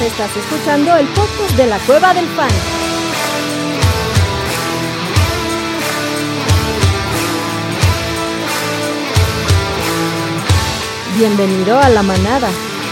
Estás escuchando el podcast de la Cueva del Fan. Bienvenido a la manada.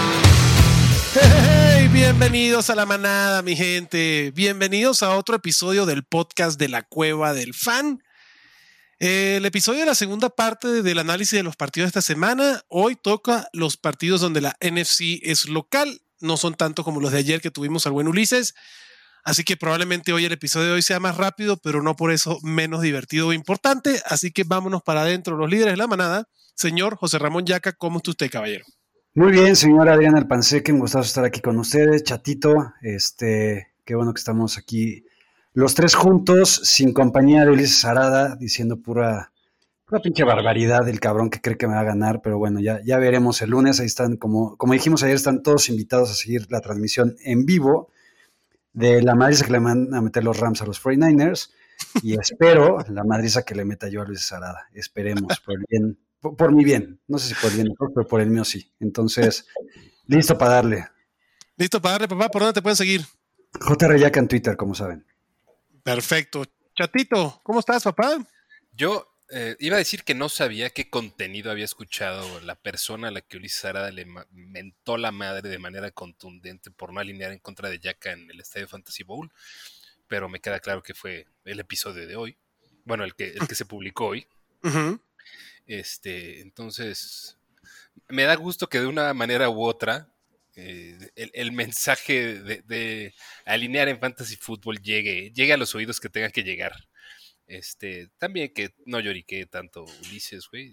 Hey, bienvenidos a la manada, mi gente. Bienvenidos a otro episodio del podcast de la Cueva del Fan. El episodio de la segunda parte del análisis de los partidos de esta semana. Hoy toca los partidos donde la NFC es local. No son tanto como los de ayer que tuvimos al buen Ulises. Así que probablemente hoy el episodio de hoy sea más rápido, pero no por eso menos divertido o importante. Así que vámonos para adentro, los líderes de la manada. Señor José Ramón Yaca, ¿cómo está usted, caballero? Muy bien, señor Adrián Alpanseque, un gustazo estar aquí con ustedes. Chatito, qué bueno que estamos aquí los tres juntos, sin compañía de Ulises Arada, diciendo pura pinche barbaridad del cabrón que cree que me va a ganar, pero bueno, ya veremos el lunes. Ahí están, como dijimos ayer, están todos invitados a seguir la transmisión en vivo de la madriza que le van a meter los Rams a los 49ers, y espero la madriza que le meta yo a Ulises Arada. Esperemos, por mi bien, no sé si por el bien, pero por el mío sí. Entonces, listo para darle. Listo para darle, papá. ¿Por dónde te pueden seguir? JR Yaca en Twitter, como saben. Perfecto. Chatito, ¿cómo estás, papá? Yo iba a decir que no sabía qué contenido había escuchado la persona a la que Ulises Arada le mentó la madre de manera contundente por no alinear en contra de Yaca en el Estadio Fantasy Bowl, pero me queda claro que fue el episodio de hoy. Bueno, el que se publicó hoy. Uh-huh. Entonces, me da gusto que de una manera u otra el mensaje de alinear en Fantasy Football llegue a los oídos que tenga que llegar. También que no lloriqué tanto Ulises, güey.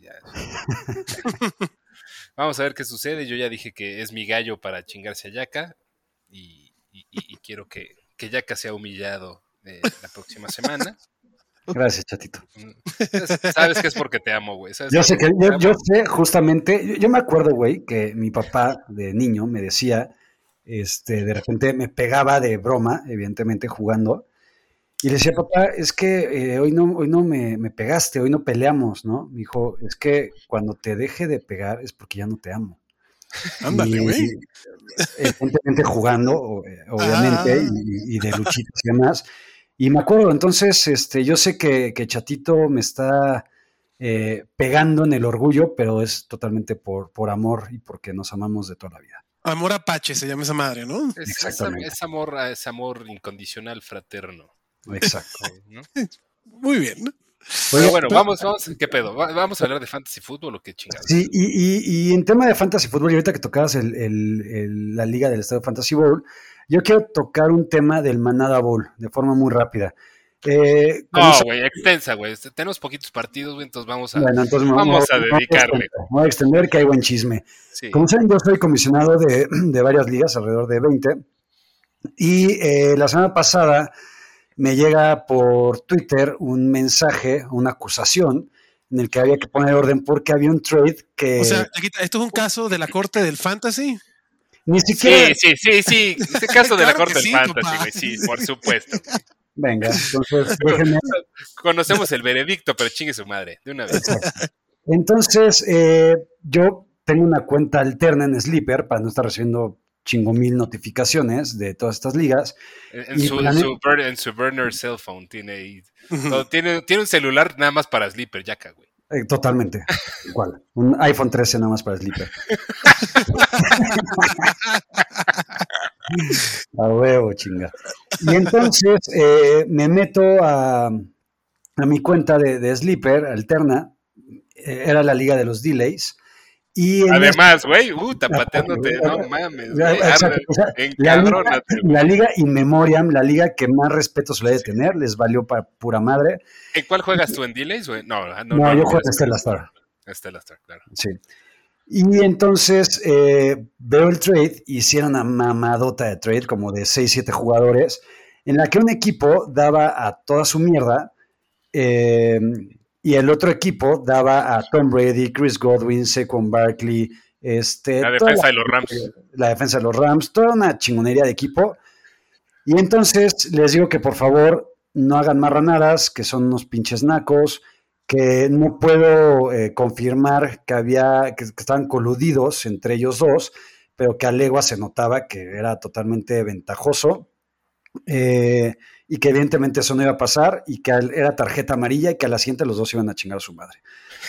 Vamos a ver qué sucede. Yo ya dije que es mi gallo para chingarse a Yaca y quiero que Yaca sea humillado la próxima semana. Gracias, Chatito. Sabes que es porque te amo, güey. Yo sé, justamente, yo me acuerdo, güey, que mi papá de niño me decía, de repente me pegaba de broma, evidentemente jugando, y le decía, papá, es que hoy no me pegaste, hoy no peleamos, ¿no? Me dijo, es que cuando te deje de pegar es porque ya no te amo. Ándale, güey. Evidentemente jugando, obviamente, y de luchitas y demás. Y me acuerdo, entonces, yo sé que Chatito me está pegando en el orgullo, pero es totalmente por amor y porque nos amamos de toda la vida. Amor apache se llama esa madre, ¿no? Exactamente. Es amor incondicional, fraterno. Exacto. ¿No? Muy bien. Pero bueno, vamos, ¿qué pedo? ¿Vamos a hablar de Fantasy Football o qué chingados? Sí, y en tema de Fantasy Football, y ahorita que tocabas la liga del Estadio Fantasy Bowl, yo quiero tocar un tema del Manada Bowl de forma muy rápida. No, güey, extensa, güey. Tenemos poquitos partidos, güey, entonces vamos a dedicarle. Me voy a extender, que hay buen chisme. Sí. Como saben, yo soy comisionado de varias ligas, alrededor de 20, y la semana pasada me llega por Twitter un mensaje, una acusación, en el que había que poner orden porque había un trade que... O sea, esto es un caso de la corte del fantasy. Ni siquiera... Sí. Este caso de la corte del fantasy, papá. güey, sí, por supuesto. Venga, entonces déjenme... Conocemos el veredicto, pero chingue su madre, de una vez. Entonces, yo tengo una cuenta alterna en Sleeper para no estar recibiendo chingomil notificaciones de todas estas ligas. En su burner cell phone tiene un celular nada más para Sleeper, Yaca, güey. Totalmente. ¿Cuál? Un iPhone 13 nada más para Sleeper. A huevo, chinga. Y entonces me meto a mi cuenta de Sleeper alterna. Era la liga de los delays. Y además, güey, tapateándote, no mames. La liga in memoriam, la liga que más respeto se le debe tener, les valió para pura madre. ¿En cuál juegas tú? ¿En delays, güey? No, yo juego en Stellar Star. Stellar Star, claro. Sí. Y entonces veo el trade, hicieron una mamadota de trade, como de 6-7 jugadores, en la que un equipo daba a toda su mierda, y el otro equipo daba a Tom Brady, Chris Godwin, Saquon Barkley, la defensa de los Rams. La defensa de los Rams, toda una chingonería de equipo. Y entonces les digo que por favor no hagan marranadas, que son unos pinches nacos, que no puedo confirmar que estaban coludidos entre ellos dos, pero que a legua se notaba que era totalmente ventajoso, y que evidentemente eso no iba a pasar, y que era tarjeta amarilla, y que a la siguiente los dos iban a chingar a su madre.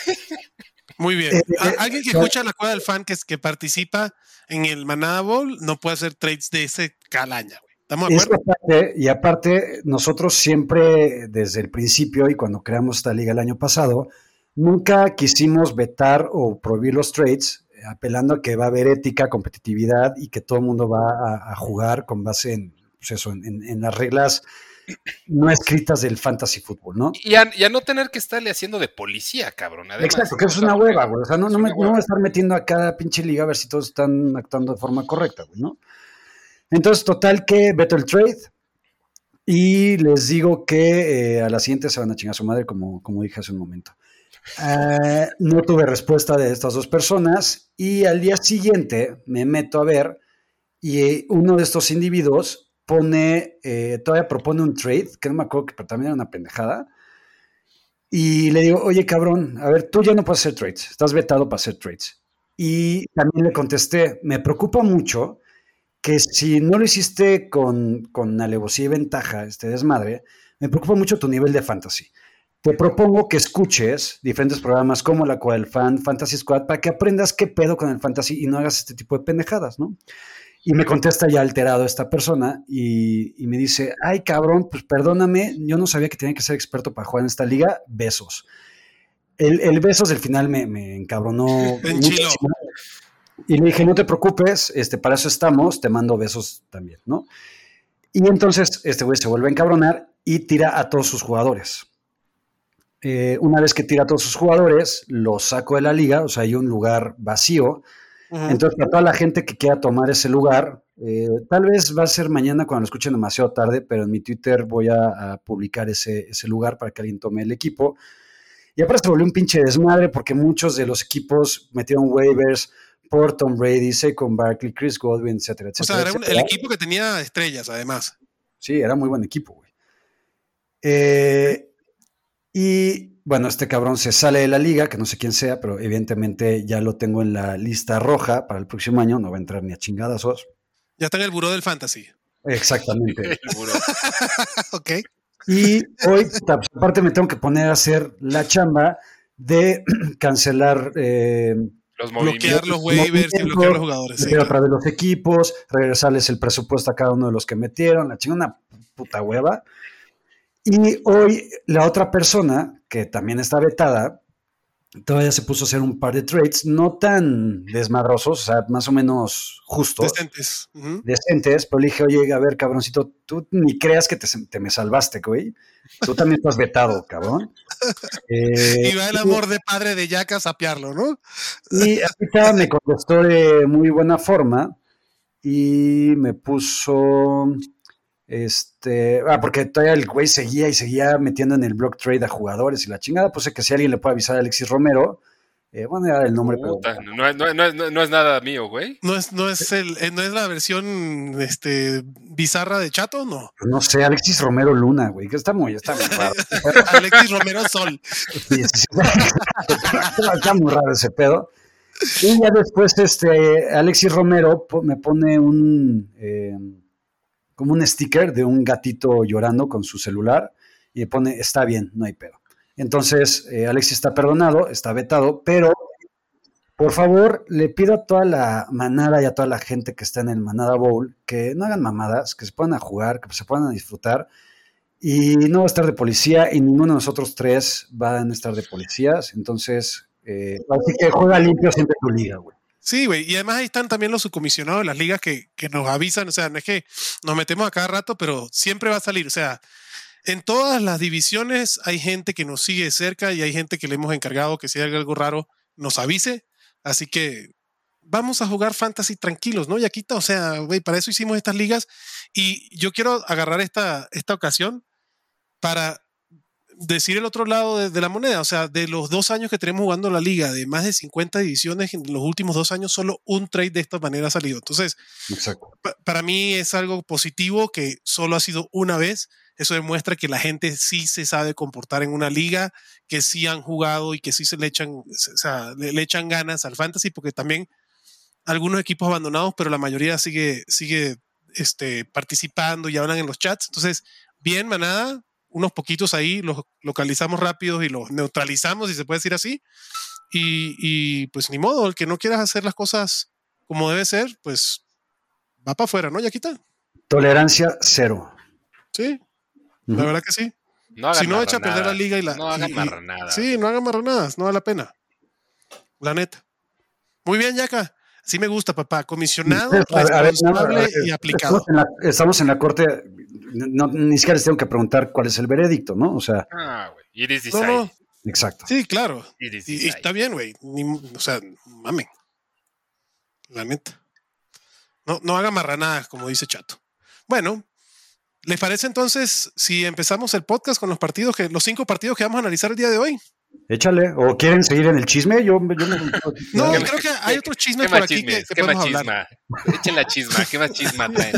Muy bien. Alguien que escucha la Cueva del Fan que participa en el Manada Bowl no puede hacer trades de ese calaña, güey. ¿Estamos de acuerdo? Y aparte, nosotros siempre, desde el principio y cuando creamos esta liga el año pasado, nunca quisimos vetar o prohibir los trades, apelando a que va a haber ética, competitividad y que todo el mundo va a jugar con base en, pues eso, en las reglas no escritas del fantasy fútbol, ¿no? Y a no tener que estarle haciendo de policía, cabrón. Además, exacto, que eso es una hueva, güey. O sea, no me voy a estar metiendo a cada pinche liga a ver si todos están actuando de forma correcta, güey, ¿no? Entonces, total que veto el trade y les digo que a la siguiente se van a chingar a su madre, como dije hace un momento. No tuve respuesta de estas dos personas y al día siguiente me meto a ver y uno de estos individuos todavía propone un trade, que no me acuerdo, pero también era una pendejada. Y le digo, oye, cabrón, a ver, tú ya no puedes hacer trades, estás vetado para hacer trades. Y también le contesté, me preocupa mucho que si no lo hiciste con alevosía y ventaja, este desmadre, me preocupa mucho tu nivel de fantasy. Te propongo que escuches diferentes programas como La Cueva del Fan, Fantasy Squad, para que aprendas qué pedo con el fantasy y no hagas este tipo de pendejadas, ¿no? Y me contesta ya alterado esta persona y me dice, ay, cabrón, pues perdóname, yo no sabía que tenía que ser experto para jugar en esta liga, besos. El besos del final me encabronó muchísimo. Y le dije, no te preocupes, para eso estamos, te mando besos también, ¿no? Y entonces este güey se vuelve a encabronar y tira a todos sus jugadores. Una vez que tira a todos sus jugadores, los saco de la liga, o sea, hay un lugar vacío. Uh-huh. Entonces, para toda la gente que quiera tomar ese lugar, tal vez va a ser mañana cuando lo escuchen demasiado tarde, pero en mi Twitter voy a publicar ese lugar para que alguien tome el equipo. Y aparte se volvió un pinche desmadre porque muchos de los equipos metieron waivers por Tom Brady, Saquon Barkley, Chris Godwin, etcétera, etcétera. O sea, era el equipo que tenía estrellas, además. Sí, era muy buen equipo, güey. Y bueno, este cabrón se sale de la liga, que no sé quién sea, pero evidentemente ya lo tengo en la lista roja para el próximo año, no va a entrar ni a chingadazos. Ya está en el buró del fantasy. Exactamente. El buró. Ok. Y hoy, aparte me tengo que poner a hacer la chamba de cancelar... bloquear los waivers y bloquear los jugadores. Meter otra vez los equipos, regresarles el presupuesto a cada uno de los que metieron, la chingada, una puta hueva. Y hoy la otra persona, que también está vetada, todavía se puso a hacer un par de trades, no tan desmadrosos, o sea, más o menos justos. Decentes. Uh-huh. Decentes, pero le dije, oye, a ver, cabroncito, tú ni creas que te me salvaste, güey. Tú también estás vetado, cabrón. Y va el amor de padre de Jack a sapearlo, ¿no? Y ahorita me contestó de muy buena forma y me puso... porque todavía el güey seguía metiendo en el block trade a jugadores y la chingada, pues que si alguien le puede avisar a Alexis Romero, bueno, ya el nombre, puta, pero... No es nada mío, güey. ¿No es la versión bizarra de Chato? No. No sé, Alexis Romero Luna, güey, que está muy raro. Alexis Romero Sol. Sí. Está muy raro ese pedo. Y ya después Alexis Romero me pone como un sticker de un gatito llorando con su celular y le pone, está bien, no hay pedo. Entonces, Alexis está perdonado, está vetado, pero por favor, le pido a toda la manada y a toda la gente que está en el Manada Bowl que no hagan mamadas, que se puedan a jugar, que se puedan a disfrutar y no va a estar de policía y ninguno de nosotros tres van a estar de policías. Entonces, así que juega limpio siempre tu liga, güey. Sí, güey, y además ahí están también los subcomisionados de las ligas que nos avisan, o sea, no es que nos metemos a cada rato, pero siempre va a salir, o sea, en todas las divisiones hay gente que nos sigue de cerca y hay gente que le hemos encargado que si hay algo raro nos avise, así que vamos a jugar fantasy tranquilos, ¿no, Yaquita? O sea, güey, para eso hicimos estas ligas y yo quiero agarrar esta ocasión para decir el otro lado de la moneda, o sea, de los 2 años que tenemos jugando la liga, de más de 50 divisiones, en los últimos 2 años solo un trade de esta manera ha salido. Entonces, para mí es algo positivo que solo ha sido una vez. Eso demuestra que la gente sí se sabe comportar en una liga, que sí han jugado y que sí le echan ganas al fantasy, porque también algunos equipos abandonados, pero la mayoría sigue participando y hablan en los chats. Entonces, bien, manada, unos poquitos ahí, los localizamos rápidos y los neutralizamos, si se puede decir así. Y pues ni modo, el que no quieras hacer las cosas como debe ser, pues va para afuera, ¿no, Yaquita? Tolerancia cero. Sí, la verdad que sí. No hagan si no, echa a perder la liga No hagan marranadas. Sí, no hagan marranadas, no vale la pena. La neta. Muy bien, Yaca. Así me gusta, papá. Comisionado, responsable y aplicado. Estamos en la corte. Ni siquiera les tengo que preguntar cuál es el veredicto, ¿no? O sea. Güey. It is decided. No. Exacto. Sí, claro. Y está bien, güey. O sea, mamen. La neta. No haga marranadas, como dice Chato. Bueno, ¿les parece entonces si empezamos el podcast con los 5 partidos que vamos a analizar el día de hoy? Échale. ¿O quieren seguir en el chisme? No, creo que hay otros chismes por aquí que podemos hablar. Echen la chisma. ¿Qué más chisma traen?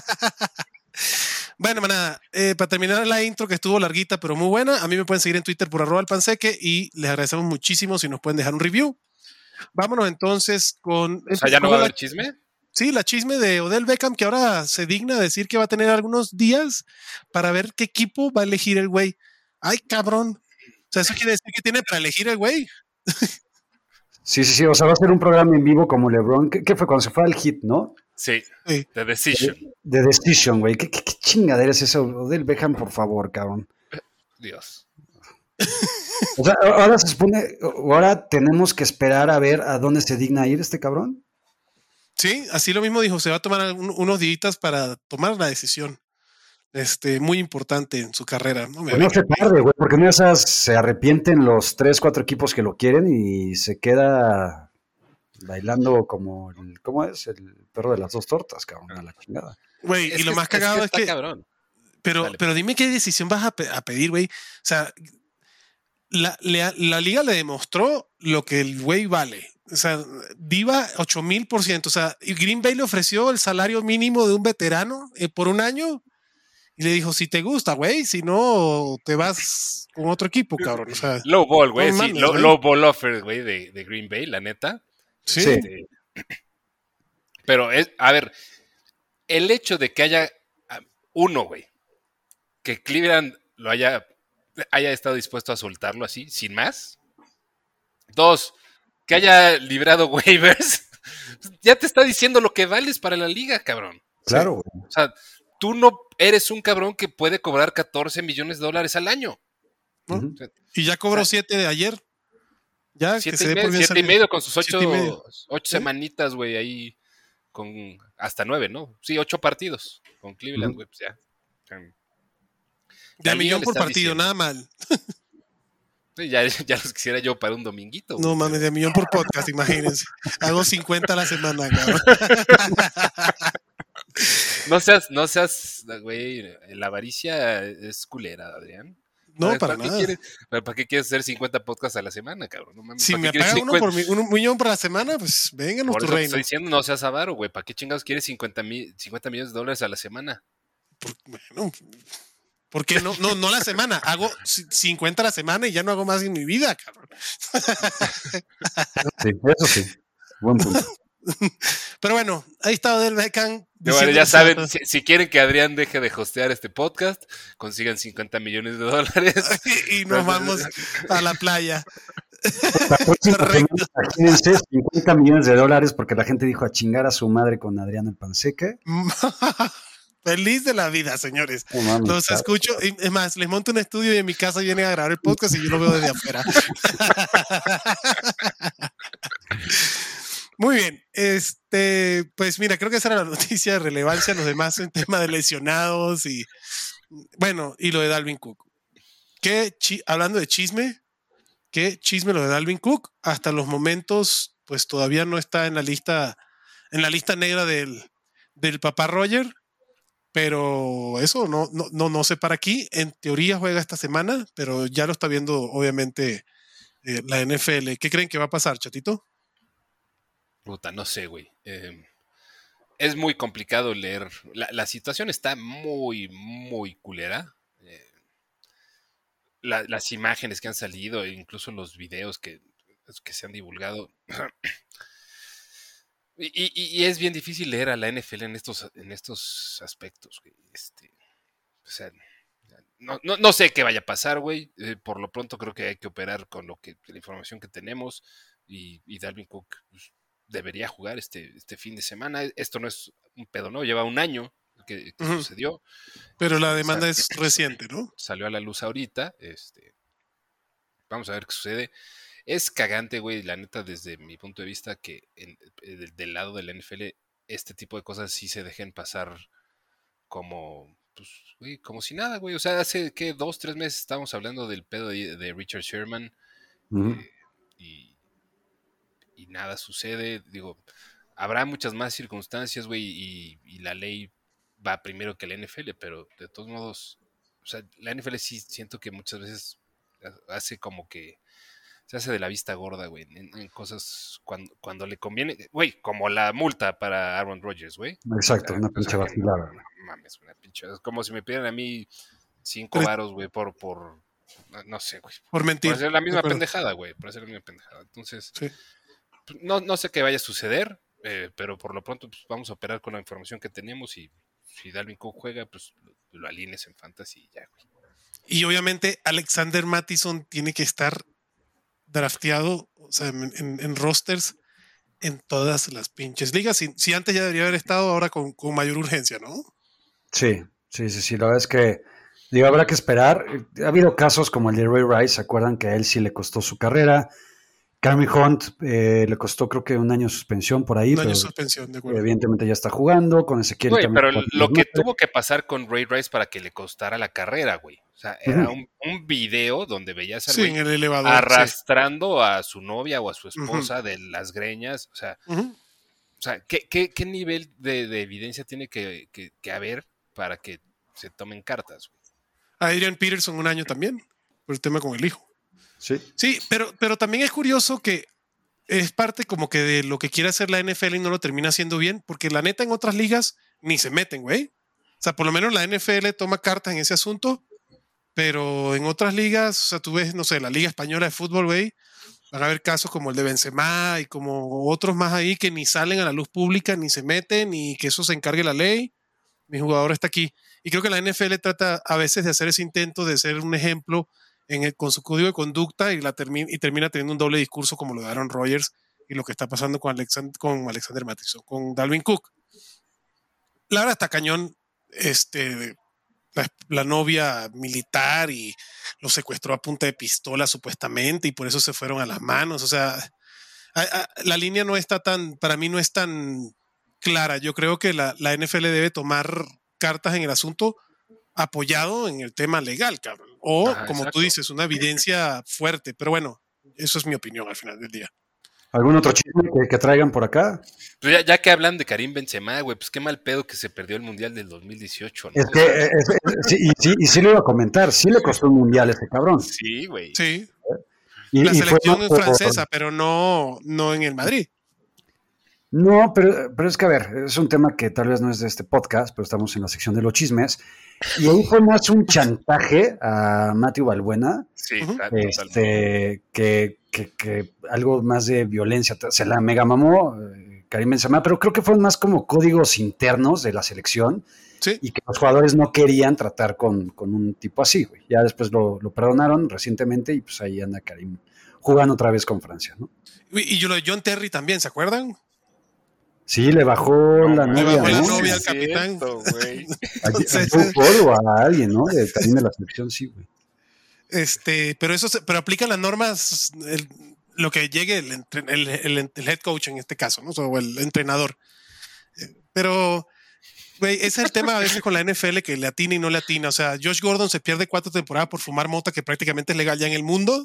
Bueno, manada, para terminar la intro que estuvo larguita pero muy buena, a mí me pueden seguir en Twitter por @alpanseque y les agradecemos muchísimo si nos pueden dejar un review. Vámonos entonces con... O sea, ¿ya no va a haber chisme? Sí, la chisme de Odell Beckham, que ahora se digna a decir que va a tener algunos días para ver qué equipo va a elegir el güey. ¡Ay, cabrón! O sea, ¿eso quiere decir que tiene para elegir el güey? Sí. O sea, va a ser un programa en vivo como LeBron. ¿Qué fue cuando se fue al Hit, no? Sí. The Decision. The Decision, güey. ¿Qué chingadera es eso? Odell Beckham, por favor, cabrón. Dios. O sea, ahora se supone, ahora tenemos que esperar a ver a dónde se digna ir este cabrón. Sí, así lo mismo dijo. Se va a tomar unos días para tomar la decisión. Muy importante en su carrera. No se tarde, güey, porque no esas se arrepienten los 3, 4 equipos que lo quieren y se queda bailando como ¿cómo es? El perro de las 2 tortas, cabrón, a la chingada. Güey, y lo más cagado es que cabrón. Pero dime qué decisión vas a pedir, güey. O sea, la liga le demostró lo que el güey vale. O sea, Diva 8,000%. O sea, y Green Bay le ofreció el salario mínimo de un veterano por un año. Y le dijo, si te gusta, güey, si no, te vas con otro equipo, cabrón. O sea, low ball, güey. Sí, low ball offer, güey, de Green Bay, la neta. Sí. Pero, a ver, el hecho de que haya uno, güey, que Cleveland lo haya estado dispuesto a soltarlo así, sin más. 2, que haya librado waivers, ya te está diciendo lo que vales para la liga, cabrón. Claro, güey. O sea, tú no eres un cabrón que puede cobrar $14 millones al año. ¿No? Uh-huh. Y ya cobró 7 de ayer. Ya, 7,5 con sus 8 semanitas, güey, ahí con hasta 9, ¿no? Sí, 8 partidos con Cleveland, güey, pues ya. De $1,000,000 por partido, nada mal. Sí, ya los quisiera yo para un dominguito. No mames, de $1,000,000 por podcast, imagínense. Hago 50 a la semana, cabrón. No seas, güey, la avaricia es culera, Adrián. No, para nada. ¿Para qué quieres hacer 50 podcasts a la semana, cabrón? No mames, si me paga un millón por la semana, pues vénganos tu reino. Estoy diciendo, no seas avaro, güey. ¿Para qué chingados quieres $50 millones a la semana? Bueno, ¿por qué no a la semana? Hago 50 a la semana y ya no hago más en mi vida, cabrón. Sí, eso sí. Buen punto. Pero bueno, ahí está Odell Beckham. Bueno, ya saben, si quieren que Adrián deje de hostear este podcast, consigan $50 millones. Y nos vamos a la playa. Imagínense, $50 millones porque la gente dijo a chingar a su madre con Adrián el Panseque. Feliz de la vida, señores. Los escucho. Es más, les monto un estudio y en mi casa vienen a grabar el podcast y yo lo veo desde afuera. Muy bien. Pues mira, creo que esa era la noticia de relevancia. Los demás en tema de lesionados y bueno, y lo de Dalvin Cook. Hablando de chisme, ¿qué chisme lo de Dalvin Cook? Hasta los momentos, pues todavía no está en la lista negra del papá Roger. Pero eso no sé para aquí. En teoría juega esta semana, pero ya lo está viendo obviamente la NFL. ¿Qué creen que va a pasar, Chatito? Puta, no sé, güey. Es muy complicado leer. La situación está muy, muy culera. Las imágenes que han salido, e incluso los videos que se han divulgado. Y es bien difícil leer a la NFL en estos aspectos, güey. O sea, no sé qué vaya a pasar, güey. Por lo pronto creo que hay que operar con la información que tenemos. Y Dalvin Cook pues, debería jugar este fin de semana. Esto no es un pedo, ¿no? Lleva un año que sucedió. Pero la demanda es reciente, ¿no? Salió a la luz ahorita. Vamos a ver qué sucede. Es cagante, güey, la neta, desde mi punto de vista, que del lado de la NFL este tipo de cosas sí se dejen pasar como, pues, güey, como si nada, güey. O sea, hace, ¿qué? 2-3 meses estábamos hablando del pedo de Richard Sherman y nada sucede. Digo, habrá muchas más circunstancias, güey, y la ley va primero que la NFL, pero de todos modos, o sea, la NFL sí siento que muchas veces hace como que se hace de la vista gorda, güey, en cosas cuando le conviene, güey, como la multa para Aaron Rodgers, güey. Exacto, O sea, una pinche vacilada. No mames, una pinche, es como si me pidieran a mí 5 varos, güey, por no sé, güey. Por mentir. Por hacer la misma pendejada, güey, por hacer la misma pendejada. Entonces, sí. no sé qué vaya a suceder, pero por lo pronto pues, vamos a operar con la información que tenemos y si Dalvin Cook juega, pues lo alines en Fantasy y ya, güey. Y obviamente Alexander Mattison tiene que estar drafteado, o sea, en rosters en todas las pinches ligas. Si antes ya debería haber estado, ahora con mayor urgencia, ¿no? Sí. La verdad es que habrá que esperar. Ha habido casos como el de Ray Rice, ¿se acuerdan que a él sí le costó su carrera? Kareem Hunt le costó creo que un año de suspensión por ahí. Un año de suspensión, de acuerdo. Evidentemente ya está jugando, con Ezequiel güey, también. Pero lo que tuvo que pasar con Ray Rice para que le costara la carrera, güey. O sea, era un video donde veías al güey en el elevador, arrastrando a su novia o a su esposa de las greñas. O sea, ¿qué nivel de evidencia tiene que haber para que se tomen cartas, güey? Adrian Peterson un año también, por el tema con el hijo. Sí, pero también es curioso que es parte como que de lo que quiere hacer la NFL y no lo termina haciendo bien, porque la neta en otras ligas ni se meten, güey. O sea, por lo menos la NFL toma cartas en ese asunto, pero en otras ligas, o sea, tú ves, no sé, la Liga Española de Fútbol, güey, van a haber casos como el de Benzema y como otros más ahí que ni salen a la luz pública, ni se meten, ni que eso se encargue la ley. Mi jugador está aquí. Y creo que la NFL trata a veces de hacer ese intento de ser un ejemplo con su código de conducta y termina teniendo un doble discurso como lo de Aaron Rodgers y lo que está pasando con Alexander Mattison, con Dalvin Cook. La verdad está cañón, la novia militar y lo secuestró a punta de pistola supuestamente y por eso se fueron a las manos. O sea, la línea no está para mí no es tan clara. Yo creo que la NFL debe tomar cartas en el asunto apoyado en el tema legal, cabrón. O, como exacto. Tú dices, una evidencia fuerte. Pero bueno, eso es mi opinión al final del día. ¿Algún otro chisme que traigan por acá? Pues ya que hablan de Karim Benzema, güey, pues qué mal pedo que se perdió el Mundial del 2018, ¿no? Es que, sí lo iba a comentar, sí le costó un Mundial a ese cabrón. Sí, güey. Sí. La selección es francesa, pero no en el Madrid. No, pero es que, a ver, es un tema que tal vez no es de este podcast, pero estamos en la sección de los chismes. Y ahí fue más un chantaje a Matthew Balbuena. Sí, que algo más de violencia. Se la mega mamó Karim Benzema, pero creo que fueron más como códigos internos de la selección. Sí. Y que los jugadores no querían tratar con un tipo así, güey. Ya después lo perdonaron recientemente y pues ahí anda Karim jugando otra vez con Francia, ¿no? Y lo de John Terry también, ¿se acuerdan? Sí, le bajó la novia, la novia al capitán. O a alguien, ¿no? También de la selección, sí, güey. Pero aplican las normas, lo que llegue el head coach en este caso, ¿no? O el entrenador. Pero, güey, ese es el tema a veces con la NFL, que le atina y no le atina. O sea, Josh Gordon se pierde 4 temporadas por fumar mota, que prácticamente es legal ya en el mundo.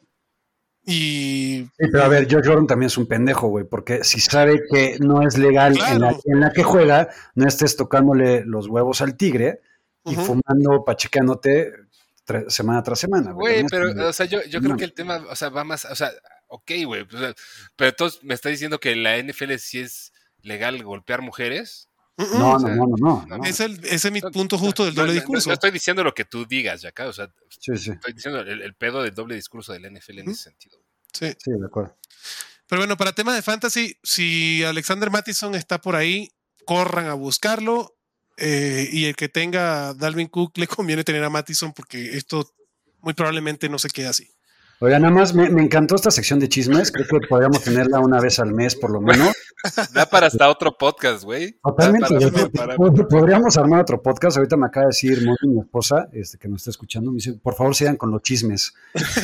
Sí, pero a ver, Josh Gordon también es un pendejo, güey, porque si sabe que no es legal claro. en la que juega, no estés tocándole los huevos al tigre y fumando, pachequeándote semana tras semana. Güey, pero, o sea, yo creo que el tema, o sea, va más, o sea, ok, güey, o sea, pero entonces me está diciendo que la NFL sí es legal golpear mujeres. No. Ese es mi punto justo del doble discurso. No estoy diciendo lo que tú digas, Yaka, o sea, sí. Estoy diciendo el pedo del doble discurso del NFL en ese sentido. Sí, de acuerdo. Pero bueno, para temas de fantasy, si Alexander Mattison está por ahí, corran a buscarlo. Y el que tenga Dalvin Cook le conviene tener a Mattison porque esto muy probablemente no se quede así. Oiga, nada más me encantó esta sección de chismes. Creo que podríamos tenerla una vez al mes, por lo menos. Da para hasta otro podcast, güey. Totalmente. Para- Podríamos armar otro podcast. Ahorita me acaba de decir Moni, mi esposa, que nos está escuchando, me dice, por favor, sigan con los chismes.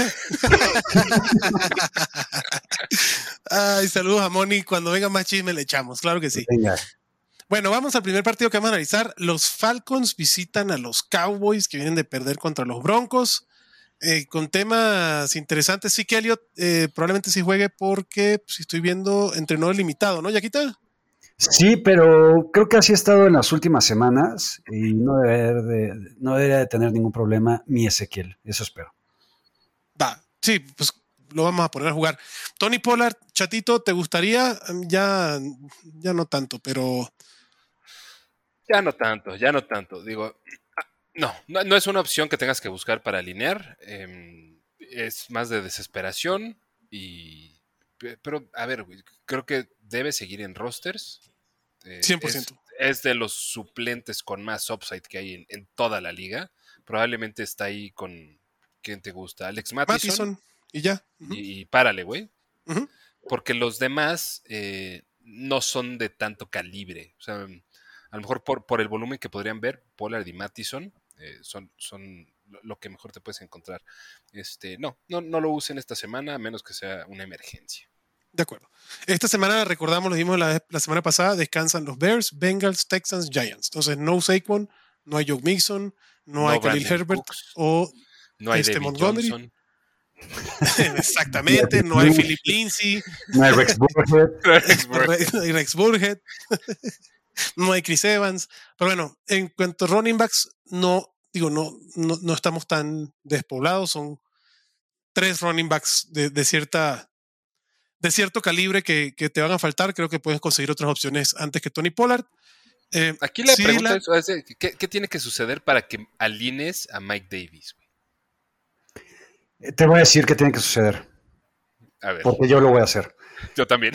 Ay, saludos a Moni. Cuando venga más chisme le echamos, claro que sí. Venga. Bueno, vamos al primer partido que vamos a analizar. Los Falcons visitan a los Cowboys que vienen de perder contra los Broncos. Con temas interesantes. Sí que Elliot probablemente sí juegue porque, si estoy viendo, entrenó limitado, ¿no, Yaquita? Sí, pero creo que así ha estado en las últimas semanas y no debería de tener ningún problema mi Ezequiel. Eso espero. Va, sí, pues lo vamos a poner a jugar. Tony Pollard, Chatito, ¿te gustaría? Ya no tanto, pero... Ya no tanto. Digo, no es una opción que tengas que buscar para alinear. Es más de desesperación. Pero, a ver, güey, creo que debe seguir en rosters. 100%. Es de los suplentes con más upside que hay en toda la liga. Probablemente está ahí con... ¿Quién te gusta? Alex Mattison. Y ya. Y párale, güey. Uh-huh. Porque los demás no son de tanto calibre. O sea, a lo mejor por el volumen que podrían ver, Pollard y Mattison son lo que mejor te puedes encontrar. No lo usen esta semana, a menos que sea una emergencia. De acuerdo. Esta semana, recordamos, lo dijimos la semana pasada, descansan los Bears, Bengals, Texans, Giants. Entonces, no Saquon, no hay Joe Mixon, no hay Khalil Herbert Cooks, o no hay David Montgomery. Johnson. Exactamente, no hay Philip Lindsay, no hay Rex Burkhead, no hay Rex Burkhead, no hay Chris Evans. Pero bueno, en cuanto a running backs, no estamos tan despoblados. Son 3 running backs de cierto calibre que te van a faltar. Creo que puedes conseguir otras opciones antes que Tony Pollard. Aquí la pregunta es, ¿qué tiene que suceder para que alines a Mike Davis? Te voy a decir qué tiene que suceder. A ver. Porque yo lo voy a hacer. Yo también.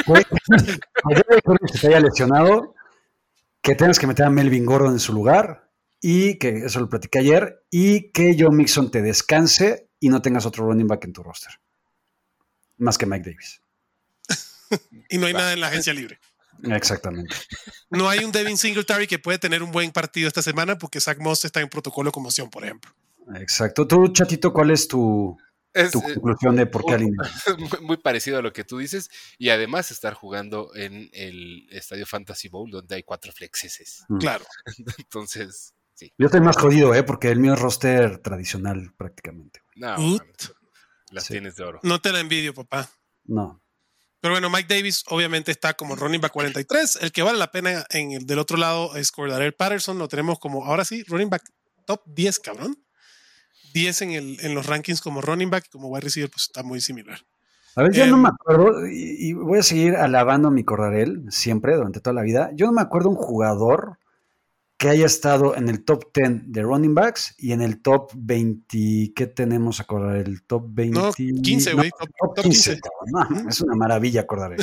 Que se haya lesionado, que tengas que meter a Melvin Gordon en su lugar, y que eso lo platiqué ayer, y que Joe Mixon te descanse y no tengas otro running back en tu roster. Más que Mike Davis. Y no hay nada en la agencia libre. Exactamente. No hay un Devin Singletary que puede tener un buen partido esta semana porque Zach Moss está en protocolo de conmoción, por ejemplo. Exacto. Tú, Chatito, ¿cuál es tu conclusión de por qué alinear? Muy parecido a lo que tú dices, y además estar jugando en el Estadio Fantasy Bowl donde hay 4 flexes. Claro. Entonces, sí. Yo estoy más jodido, porque el mío es roster tradicional prácticamente. No, las tienes de oro. No te la envidio, papá. No. Pero bueno, Mike Davis obviamente está como running back 43. El que vale la pena del otro lado es Cordarrelle Patterson. Lo tenemos como, ahora sí, running back top 10, cabrón. 10 en los rankings como running back, como wide receiver, pues está muy similar. A ver, yo no me acuerdo, y voy a seguir alabando a mi Cordarrelle siempre, durante toda la vida. Yo no me acuerdo un jugador que haya estado en el top 10 de running backs y en el top 20. ¿Qué tenemos a Cordarrelle? El top 20. No, 15, güey. Top 15. No, es una maravilla Cordarrelle.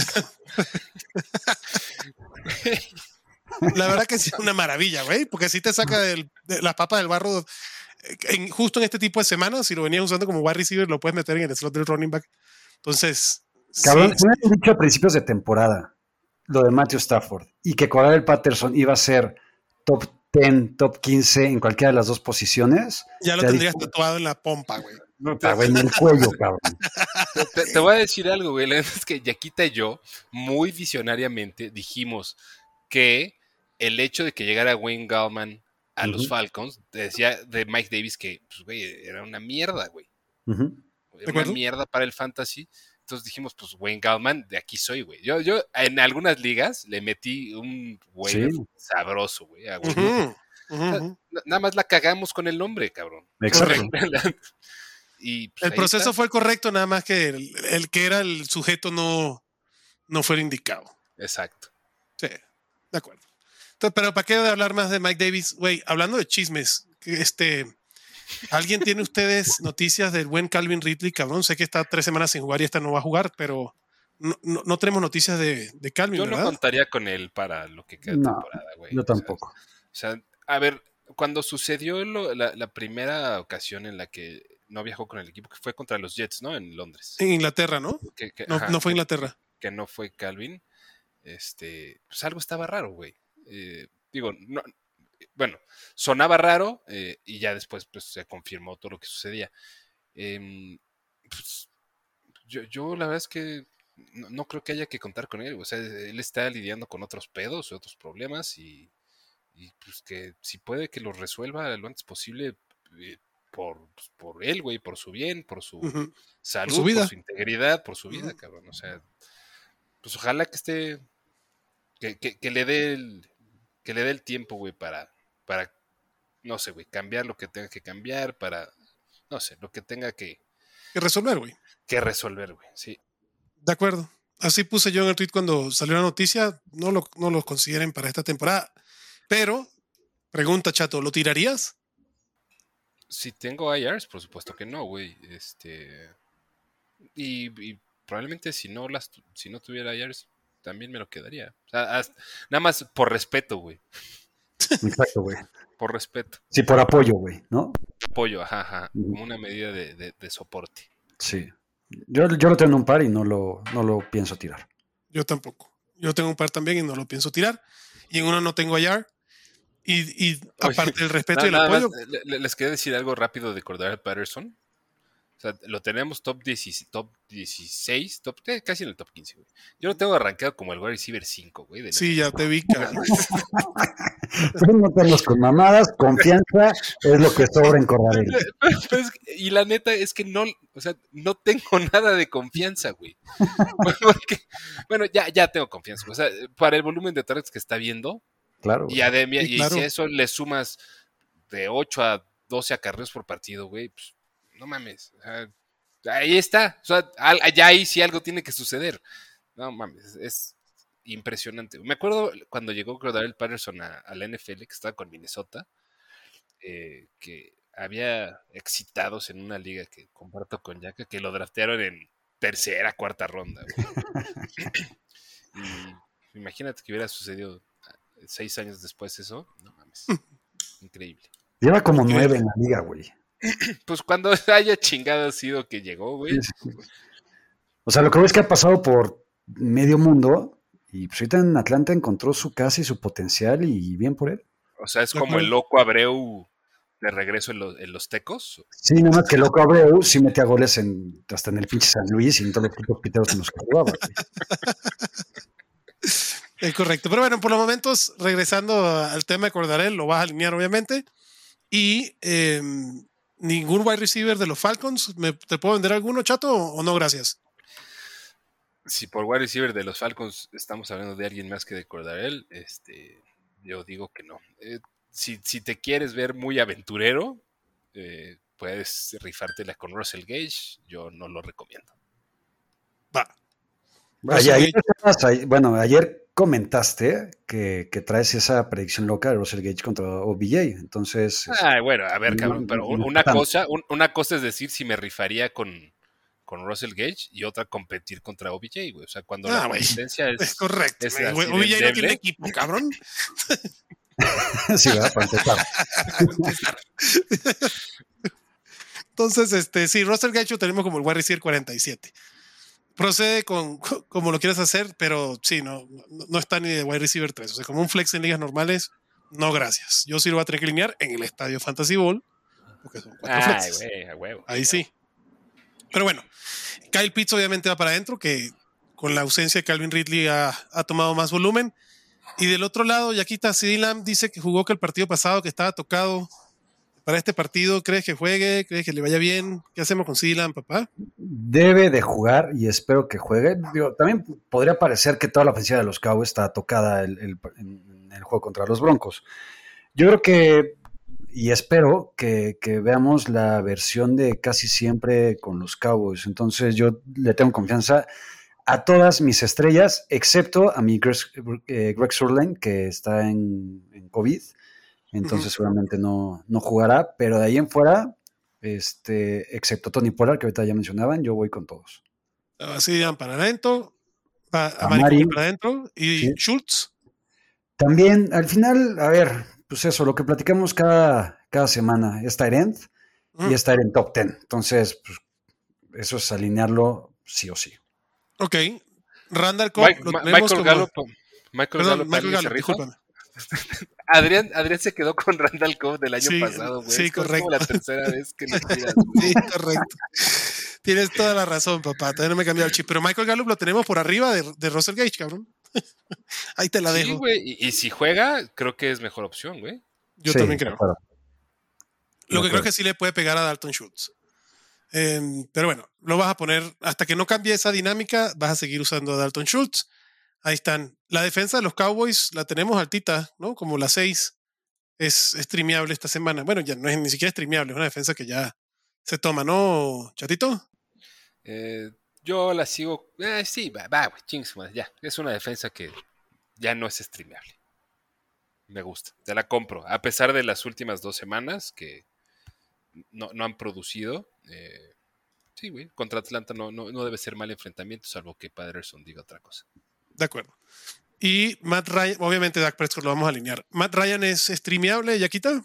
La verdad que sí es una maravilla, güey, porque si te saca de las papas del barro. Justo en este tipo de semanas, si lo venías usando como wide receiver, lo puedes meter en el slot del running back. Entonces, cabrón, se me habían dicho a principios de temporada lo de Matthew Stafford y que Cordarrelle Patterson iba a ser top 10, top 15 en cualquiera de las dos posiciones. Ya lo tendrías tatuado en la pompa, güey. En el cuello, cabrón. Te voy a decir algo, güey. La verdad es que Yaquita y yo, muy visionariamente, dijimos que el hecho de que llegara Wayne Gallman a los Falcons, decía de Mike Davis que, pues, güey, era una mierda, güey. Era una mierda para el fantasy. Entonces dijimos, pues, Wayne Gallman, de aquí soy, güey. Yo en algunas ligas le metí un güey sabroso, güey. Nada más la cagamos con el nombre, cabrón. Exacto. Y, pues, el proceso fue el correcto, nada más que el que era el sujeto no fue el indicado. Exacto. Sí, de acuerdo. Entonces, pero ¿para qué hablar más de Mike Davis? Güey, hablando de chismes, ¿alguien tiene ustedes noticias del buen Calvin Ridley, cabrón? Sé que está 3 semanas sin jugar y esta no va a jugar, pero no tenemos noticias de Calvin, Yo no ¿verdad? contaría con él para lo que queda de No, temporada, güey. yo tampoco. O sea, a ver, cuando sucedió la primera ocasión en la que no viajó con el equipo, que fue contra los Jets, ¿no? En Londres. En Inglaterra, ¿no? No fue Inglaterra. Que no fue Calvin. Pues algo estaba raro, güey. Digo, no, bueno, sonaba raro y ya después pues, se confirmó todo lo que sucedía. Pues, yo la verdad es que no creo que haya que contar con él. O sea, él está lidiando con otros pedos, otros problemas y pues que si puede que los resuelva lo antes posible por él, güey, por su bien, por su salud, por su integridad, por su vida, cabrón. O sea, pues ojalá que esté, que le dé el tiempo, güey, para, no sé, güey, cambiar lo que tenga que cambiar, para, no sé, lo que tenga que resolver, güey. Que resolver, güey, sí. De acuerdo. Así puse yo en el tweet cuando salió la noticia. No lo consideren para esta temporada. Pero, pregunta, Chato, ¿lo tirarías? Si tengo IRs, por supuesto que no, güey. Y probablemente si no tuviera IRs, también me lo quedaría. O sea, nada más por respeto, güey. Exacto, güey. Por respeto. Sí, por apoyo, güey, ¿no? Apoyo, ajá. Como una medida de soporte. Sí. Yo lo tengo en un par y no lo pienso tirar. Yo tampoco. Yo tengo un par también y no lo pienso tirar. Y en uno no tengo IR. Y aparte del respeto y el apoyo. Les quería decir algo rápido de Cordarrelle Patterson. O sea, lo tenemos top 16, casi en el top 15, güey. Yo lo tengo arrancado como el wide receiver 5, güey. Sí, ya te vi, cabrón. No tenemos con mamadas, confianza es lo que sobra en Cordarrelle. Y la neta es que no tengo nada de confianza, güey. Porque, bueno, ya tengo confianza. O sea, para el volumen de targets que está viendo, claro, y claro. Si a eso le sumas de 8 a 12 acarreos por partido, güey, pues no mames. O sea, ahí está. O sea, ya ahí sí algo tiene que suceder. No mames, es impresionante. Me acuerdo cuando llegó Cordarrelle Patterson a la NFL, que estaba con Minnesota, que había excitados en una liga que comparto con Yaka, que lo draftearon en tercera, cuarta ronda, güey. Y imagínate que hubiera sucedido 6 años después eso. No mames. Increíble. Lleva como 9 en la liga, güey. Pues cuando haya chingado sido que llegó, güey. Sí. O sea, lo que veo es que ha pasado por medio mundo y pues ahorita en Atlanta encontró su casa y su potencial y bien por él. O sea, es como el loco Abreu de regreso en los Tecos. Sí, nada más que el loco Abreu sí metía goles hasta en el pinche San Luis y en todos los tipos piteros en los que jugaba. Es correcto. Pero bueno, por los momentos, regresando al tema de Cordarrelle, lo vas a alinear obviamente. Y ningún wide receiver de los Falcons. ¿Te puedo vender alguno, Chato, o no? Gracias. Si por wide receiver de los Falcons estamos hablando de alguien más que de Cordarrelle, yo digo que no. Si te quieres ver muy aventurero, puedes rifártela con Russell Gage. Yo no lo recomiendo. Va. Ayer comentaste que traes esa predicción loca de Russell Gage contra OBJ, entonces... bueno, a ver, cabrón, pero una cosa es decir si me rifaría con Russell Gage y otra competir contra OBJ, güey. O sea, cuando la competencia es correcto. OBJ no tiene equipo, cabrón. Sí, ¿verdad? Para empezar. Entonces, sí, Russell Gage lo tenemos como el wide receiver 47. Procede como lo quieras hacer, pero sí, no está ni de wide receiver 3. O sea, como un flex en ligas normales, no gracias. Yo sí lo voy a tener que alinear en el estadio Fantasy Bowl, porque son 4 flexes. Güey, a huevo. Ahí sí. Pero bueno, Kyle Pitts obviamente va para adentro, que con la ausencia de Calvin Ridley ha tomado más volumen. Y del otro lado, Yaquita CeeDee Lamb dice que jugó que el partido pasado que estaba tocado. Para este partido, ¿crees que juegue? ¿Crees que le vaya bien? ¿Qué hacemos con CeeDee Lamb, papá? Debe de jugar y espero que juegue. También podría parecer que toda la ofensiva de los Cowboys está tocada en el juego contra los Broncos. Yo creo que, y espero que veamos la versión de casi siempre con los Cowboys. Entonces yo le tengo confianza a todas mis estrellas, excepto a mi Greg Zuerlein, que está en COVID. Entonces seguramente no jugará, pero de ahí en fuera, excepto Tony Pollard, que ahorita ya mencionaban, yo voy con todos. Así dan para adentro. A Mari para adentro. Y sí. Schultz. También, al final, a ver, pues eso, lo que platicamos cada semana, es tight end y es tight end top 10. Entonces, pues, eso es alinearlo sí o sí. Ok. Randall Cobb. Michael Gallup, discúlpame. Adrián se quedó con Randall Cobb del año pasado, güey. Sí, correcto. Es como la tercera vez que le tiras. Sí, correcto. Tienes toda la razón, papá. Todavía no me he cambiado el chip. Pero Michael Gallup lo tenemos por arriba de Russell Gage, cabrón. Ahí te la dejo. Sí, güey. Y si juega, creo que es mejor opción, güey. Yo también creo. Lo que creo que sí le puede pegar a Dalton Schultz. Pero bueno, lo vas a poner, hasta que no cambie esa dinámica, vas a seguir usando a Dalton Schultz. Ahí están. La defensa de los Cowboys la tenemos altita, ¿no? Como la 6. Es streameable esta semana. Bueno, ya no es ni siquiera streameable, es una defensa que ya se toma, ¿no, Chatito? Yo la sigo. Sí, va, güey, chings, ya. Es una defensa que ya no es streameable. Me gusta, te la compro. A pesar de las últimas 2 semanas que no han producido. Sí, güey, contra Atlanta no debe ser mal enfrentamiento, salvo que Patterson diga otra cosa. De acuerdo. Y Matt Ryan, obviamente Dak Prescott lo vamos a alinear. ¿Matt Ryan es streameable, Yaquita?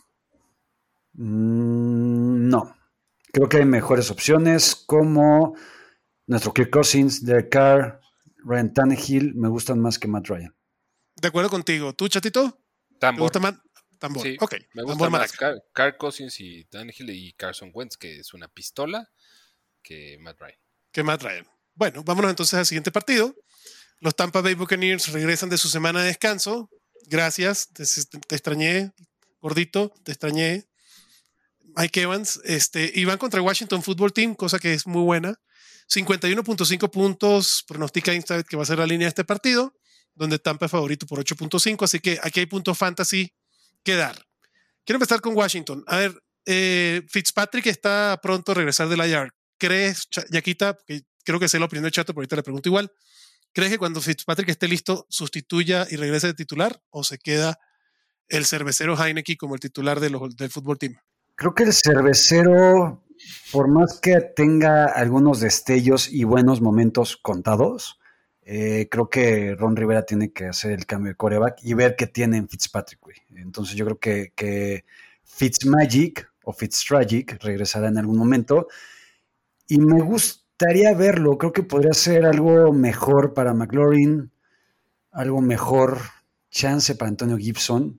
No. Creo que hay mejores opciones como nuestro Kirk Cousins, Derek Carr, Ryan Tannehill. Me gustan más que Matt Ryan. De acuerdo contigo. ¿Tú, Chatito? Tambor. ¿Te gusta Matt? Tambor. Sí, ok. Me gusta más Kirk Cousins y Tannehill y Carson Wentz, que es una pistola, que Matt Ryan. Bueno, vámonos entonces al siguiente partido. Los Tampa Bay Buccaneers regresan de su semana de descanso. Gracias, te extrañé, gordito, te extrañé. Mike Evans, y van contra el Washington Football Team, cosa que es muy buena. 51.5 puntos, pronostica Insight que va a ser la línea de este partido, donde Tampa es favorito por 8.5, así que aquí hay puntos fantasy que dar. Quiero empezar con Washington. A ver, Fitzpatrick está pronto a regresar de la IR. ¿Crees, Yaquita? Porque creo que sé lo primero, Chato, pero ahorita le pregunto igual. ¿Crees que cuando Fitzpatrick esté listo sustituya y regrese de titular o se queda el cervecero Heineke como el titular del fútbol team? Creo que el cervecero, por más que tenga algunos destellos y buenos momentos contados, creo que Ron Rivera tiene que hacer el cambio de quarterback y ver qué tiene en Fitzpatrick, güey. Entonces yo creo que Fitzmagic o Fitztragic regresará en algún momento y me gustaría verlo. Creo que podría ser algo mejor para McLaurin, algo mejor chance para Antonio Gibson.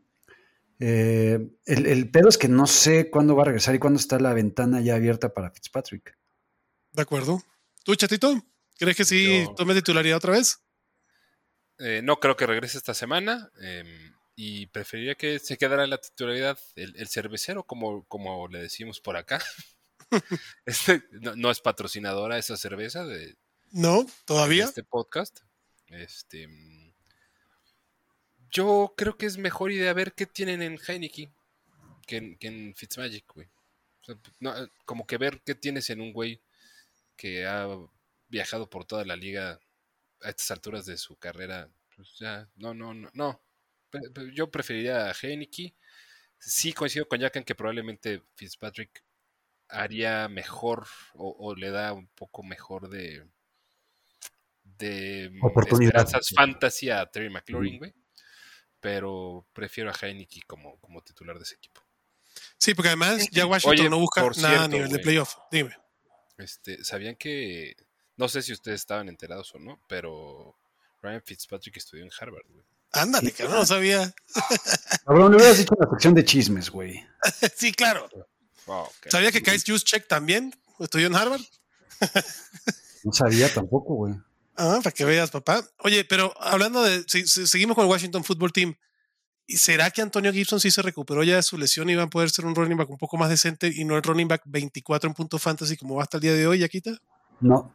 El pedo es que no sé cuándo va a regresar y cuándo está la ventana ya abierta para Fitzpatrick. De acuerdo. ¿Tú, Chatito? ¿Crees que sí tome titularidad otra vez? No creo que regrese esta semana y preferiría que se quedara en la titularidad el cervecero, como le decimos por acá. No es patrocinadora esa cerveza no, todavía. De este podcast. Yo creo que es mejor idea ver qué tienen en Heineke que en Fitzmagic, güey. O sea, no, como que ver qué tienes en un güey que ha viajado por toda la liga a estas alturas de su carrera. Pues ya, no. Yo preferiría a Heineke. Sí coincido con Jack en que probablemente Fitzpatrick haría mejor o le da un poco mejor de esperanzas fantasy a Terry McLaurin, güey. Pero prefiero a Heineke como titular de ese equipo. Sí, porque además ya Washington no busca nada a nivel de playoff. Dime. ¿Sabían que, no sé si ustedes estaban enterados o no, pero Ryan Fitzpatrick estudió en Harvard, güey? Ándale, que no lo sabía. Cabrón, le hubieras dicho la sección de chismes, güey. Sí, claro. Wow, ¿sabía que Kyle Juszczyk también estudió en Harvard? No sabía tampoco, güey. Para que veas, papá. Oye, pero hablando de, seguimos con el Washington Football Team. ¿Y será que Antonio Gibson sí se recuperó ya de su lesión y va a poder ser un running back un poco más decente y no el running back 24 en puntos fantasy como va hasta el día de hoy, Yaquita? No.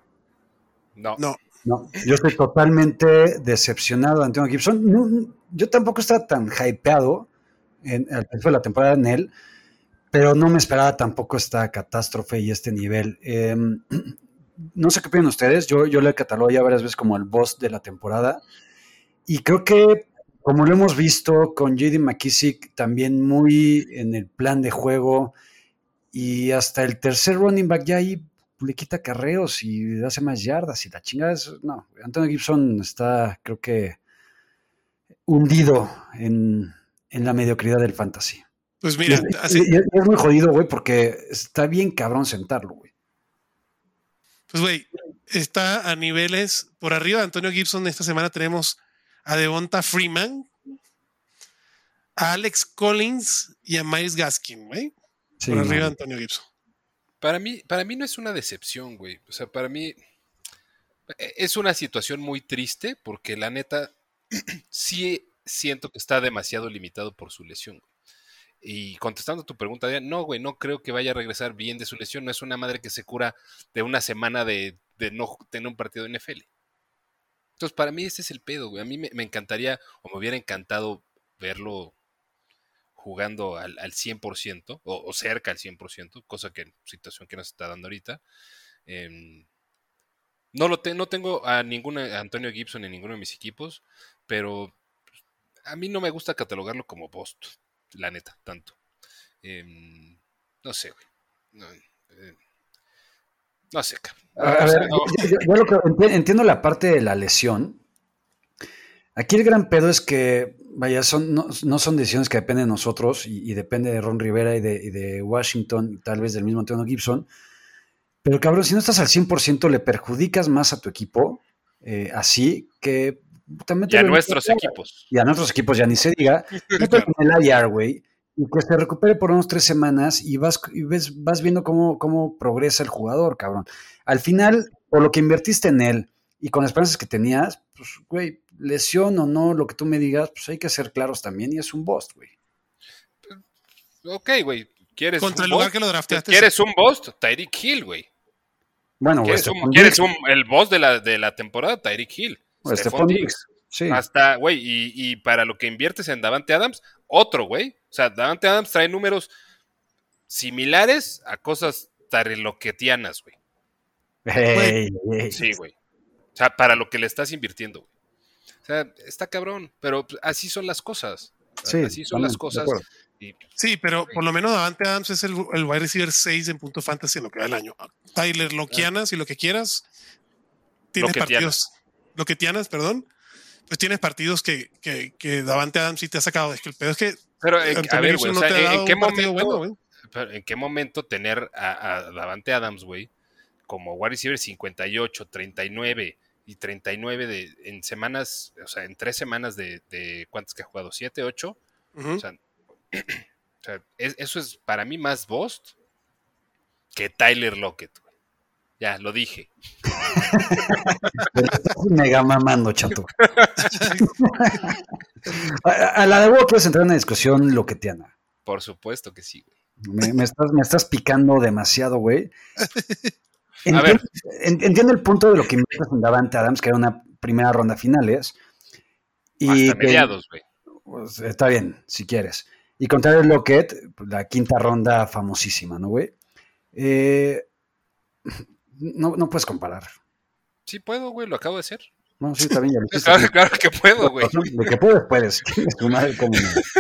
Yo estoy totalmente decepcionado de Antonio Gibson. No, yo tampoco estaba tan hypeado al principio de la temporada en él, pero no me esperaba tampoco esta catástrofe y este nivel. No sé qué opinan ustedes, yo le catalogo ya varias veces como el boss de la temporada y creo que como lo hemos visto con J.D. McKissick también muy en el plan de juego y hasta el tercer running back ya ahí le quita carreos y hace más yardas y la chingada es... No, Antonio Gibson está, creo que, hundido en la mediocridad del fantasy. Pues Y mira, es muy jodido, güey, porque está bien cabrón sentarlo, güey. pues güey, está a niveles por arriba de Antonio Gibson. Esta semana tenemos a Devonta Freeman, a Alex Collins y a Myles Gaskin, güey. Sí, Por arriba de no. Antonio Gibson. Para mí no es una decepción, güey. O sea, para mí es una situación muy triste porque la neta sí siento que está demasiado limitado por su lesión. Y contestando a tu pregunta, no, güey, no creo que vaya a regresar bien de su lesión. No es una madre que se cura de una semana de no tener un partido de NFL. Entonces, para mí ese es el pedo, güey. A mí me encantaría, o me hubiera encantado verlo jugando al 100%, o cerca al 100%, cosa que situación que nos está dando ahorita. No tengo a Antonio Gibson en ninguno de mis equipos, pero a mí no me gusta catalogarlo como bust, la neta, tanto. No sé, güey. No sé, cabrón. A ver, yo lo que entiendo la parte de la lesión. Aquí el gran pedo es que, vaya, no son decisiones que dependen de nosotros y depende de Ron Rivera y de Washington y tal vez del mismo Antonio Gibson. Pero cabrón, si no estás al 100% le perjudicas más a tu equipo así que también y a nuestros equipos. Y a nuestros equipos ya ni se diga. Mételo en el IR, güey, y que se recupere por unos 3 semanas y vas viendo cómo progresa el jugador, cabrón. Al final, por lo que invertiste en él y con las esperanzas que tenías, pues, güey, lesión o no, lo que tú me digas, pues hay que ser claros también y es un bust, güey. Ok, güey. ¿Quieres contra un el lugar bust? que lo drafteaste. ¿Quieres un bust? Tyreek Hill, güey. Bueno, ¿Quieres el boss de la temporada? Tyreek Hill. Stephon Diggs. Sí. Hasta, güey, y para lo que inviertes en Davante Adams, otro, güey. O sea, Davante Adams trae números similares a cosas tareloquetianas, güey. Hey. Sí, güey. O sea, para lo que le estás invirtiendo, güey. O sea, está cabrón, pero así son las cosas. Sí, así son las cosas. Sí, pero por lo menos Davante Adams es el wide receiver 6 en punto fantasy en lo que va el año. Tyler Loquianas, si lo que quieras, tienes partidos. Loquetianas, perdón. Pues tienes partidos que Davante Adams sí te ha sacado. Es que el pedo es que. Pero, a ver, güey, o sea, ¿en qué momento tener a Davante Adams, güey, como wide receiver 58, 39 y 39 en semanas, o sea, en 3 semanas de ¿cuántas que ha jugado? ¿7, 8? Uh-huh. O sea, eso es para mí más bust que Tyler Lockett, güey. Ya, lo dije. Estás mega mamando, chato. A la de huevo quieres entrar en una discusión loquetiana. Por supuesto que sí, güey. Me estás picando demasiado, güey. A ver. Entiendo el punto de lo que inviertes en Davante Adams, que era una primera ronda finales. Y hasta mediados, güey. Pues, está bien, si quieres. Y contrario el Lockett, la quinta ronda famosísima, ¿no, güey? No puedes comparar. Sí puedo, güey, lo acabo de hacer. No, sí, está bien, ya lo hiciste. Claro que puedo, güey. De que puedes. Tu madre como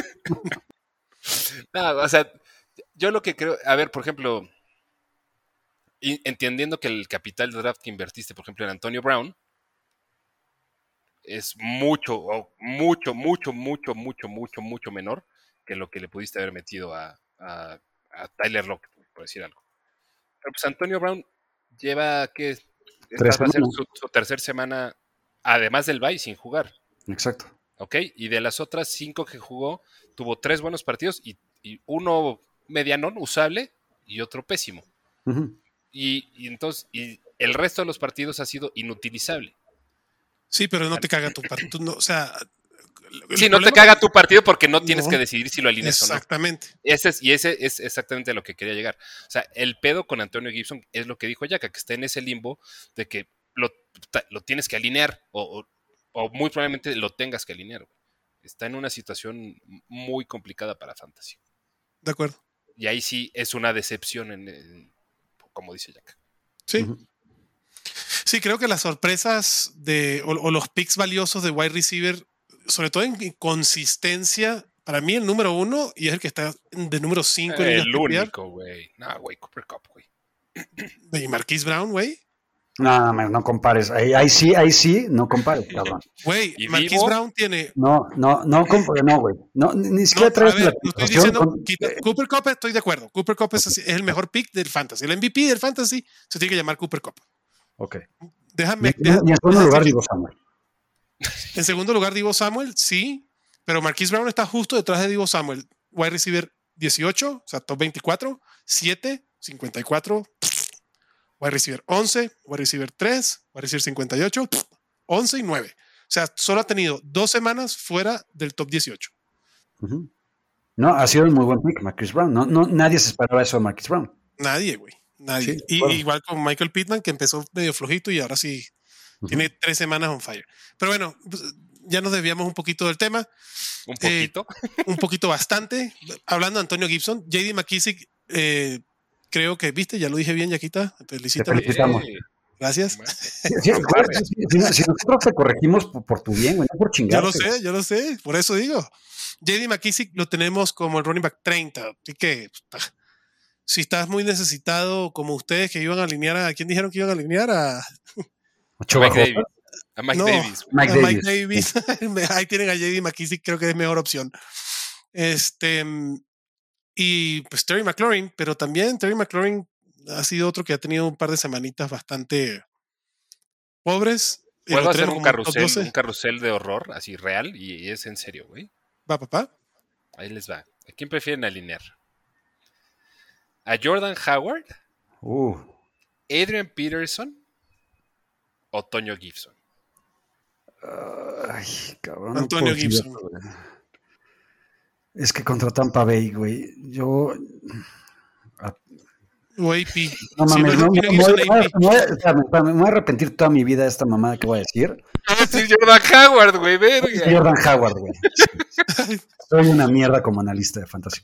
no, o sea, yo lo que creo, a ver, por ejemplo, entendiendo que el capital de draft que invertiste, por ejemplo, en Antonio Brown, es mucho menor que lo que le pudiste haber metido a Tyler Lockett, por decir algo. Pero pues Antonio Brown lleva, ¿qué? Esta va a ser su tercera semana, además del bye, sin jugar. Exacto. ¿Ok? Y de las otras 5 que jugó, tuvo 3 buenos partidos y uno medianón, usable, y otro pésimo. Uh-huh. Y entonces, el resto de los partidos ha sido inutilizable. Sí, pero no te caga tu partido. No, o sea. Sí, no te caga tu partido porque no tienes que decidir si lo alineas o no. Exactamente. Ese es exactamente a lo que quería llegar. O sea, el pedo con Antonio Gibson es lo que dijo Yaka, que está en ese limbo de que lo tienes que alinear o muy probablemente lo tengas que alinear. Güey. Está en una situación muy complicada para Fantasy. De acuerdo. Y ahí sí es una decepción, como dice Yaka. Sí. Uh-huh. Sí, creo que las sorpresas o los picks valiosos de wide receiver, sobre todo en consistencia, para mí el número 1 y es el que está de número 5 en el único, güey. No, güey, Cooper Kupp, güey. De Marquise Brown, güey. No compares. Ahí sí, no compares, cabrón. Güey, ¿Y Marquise Divo? Brown tiene... No, güey. No, ni siquiera No, traes a ver, la lo estoy conversación diciendo, con- Cooper Cup, estoy de acuerdo. Cooper Cup es el mejor pick del fantasy. El MVP del fantasy se tiene que llamar Cooper Cup. Ok. Déjame. Y en segundo lugar, Divo Samuel. En segundo lugar, Divo Samuel, sí, pero Marquise Brown está justo detrás de Divo Samuel. Wide receiver 18, o sea, top 24, 7, 54, wide receiver 11, wide receiver 3, wide receiver 58, 11 y 9. O sea, solo ha tenido 2 semanas fuera del top 18. Uh-huh. No, ha sido un muy buen pick, Marquise Brown. Nadie se esperaba eso de Marquise Brown. Nadie, güey. Nadie. Sí, y bueno. igual con Michael Pittman, que empezó medio flojito y ahora sí tiene 3 semanas on fire. Pero bueno, pues, ya nos desviamos un poquito del tema. Un poquito. Un poquito bastante. Hablando de Antonio Gibson, JD McKissick, creo que, viste, ya lo dije bien, Yaquita. Felicítame. Te felicitamos. Gracias. Si nosotros te corregimos por tu bien, güey, no por chingarte. Yo lo sé, por eso digo. JD McKissick lo tenemos como el running back 30, así que si estás muy necesitado, como ustedes que iban a alinear ¿a quién dijeron que iban a alinear? A Mike Davis. A Mike No, Davis. a Mike Davis. Ahí tienen a JD McKissick, creo que es mejor opción. Y pues Terry McLaurin, pero también Terry McLaurin ha sido otro que ha tenido un par de semanitas bastante pobres. Puedo hacer un carrusel de horror, así real, y es en serio, güey. Va, papá. Ahí les va. ¿A quién prefieren alinear? ¿A Jordan Howard? ¿Adrian Peterson? ¿O Antonio Gibson? Ay, cabrón. Antonio Gibson. Es que contra Tampa Bay, güey. Yo. O AP. No mames, me voy a arrepentir toda mi vida de esta mamada que voy a decir. Voy a decir Jordan Howard, güey, verga. Jordan Howard, güey. Soy una mierda como analista de fantasy.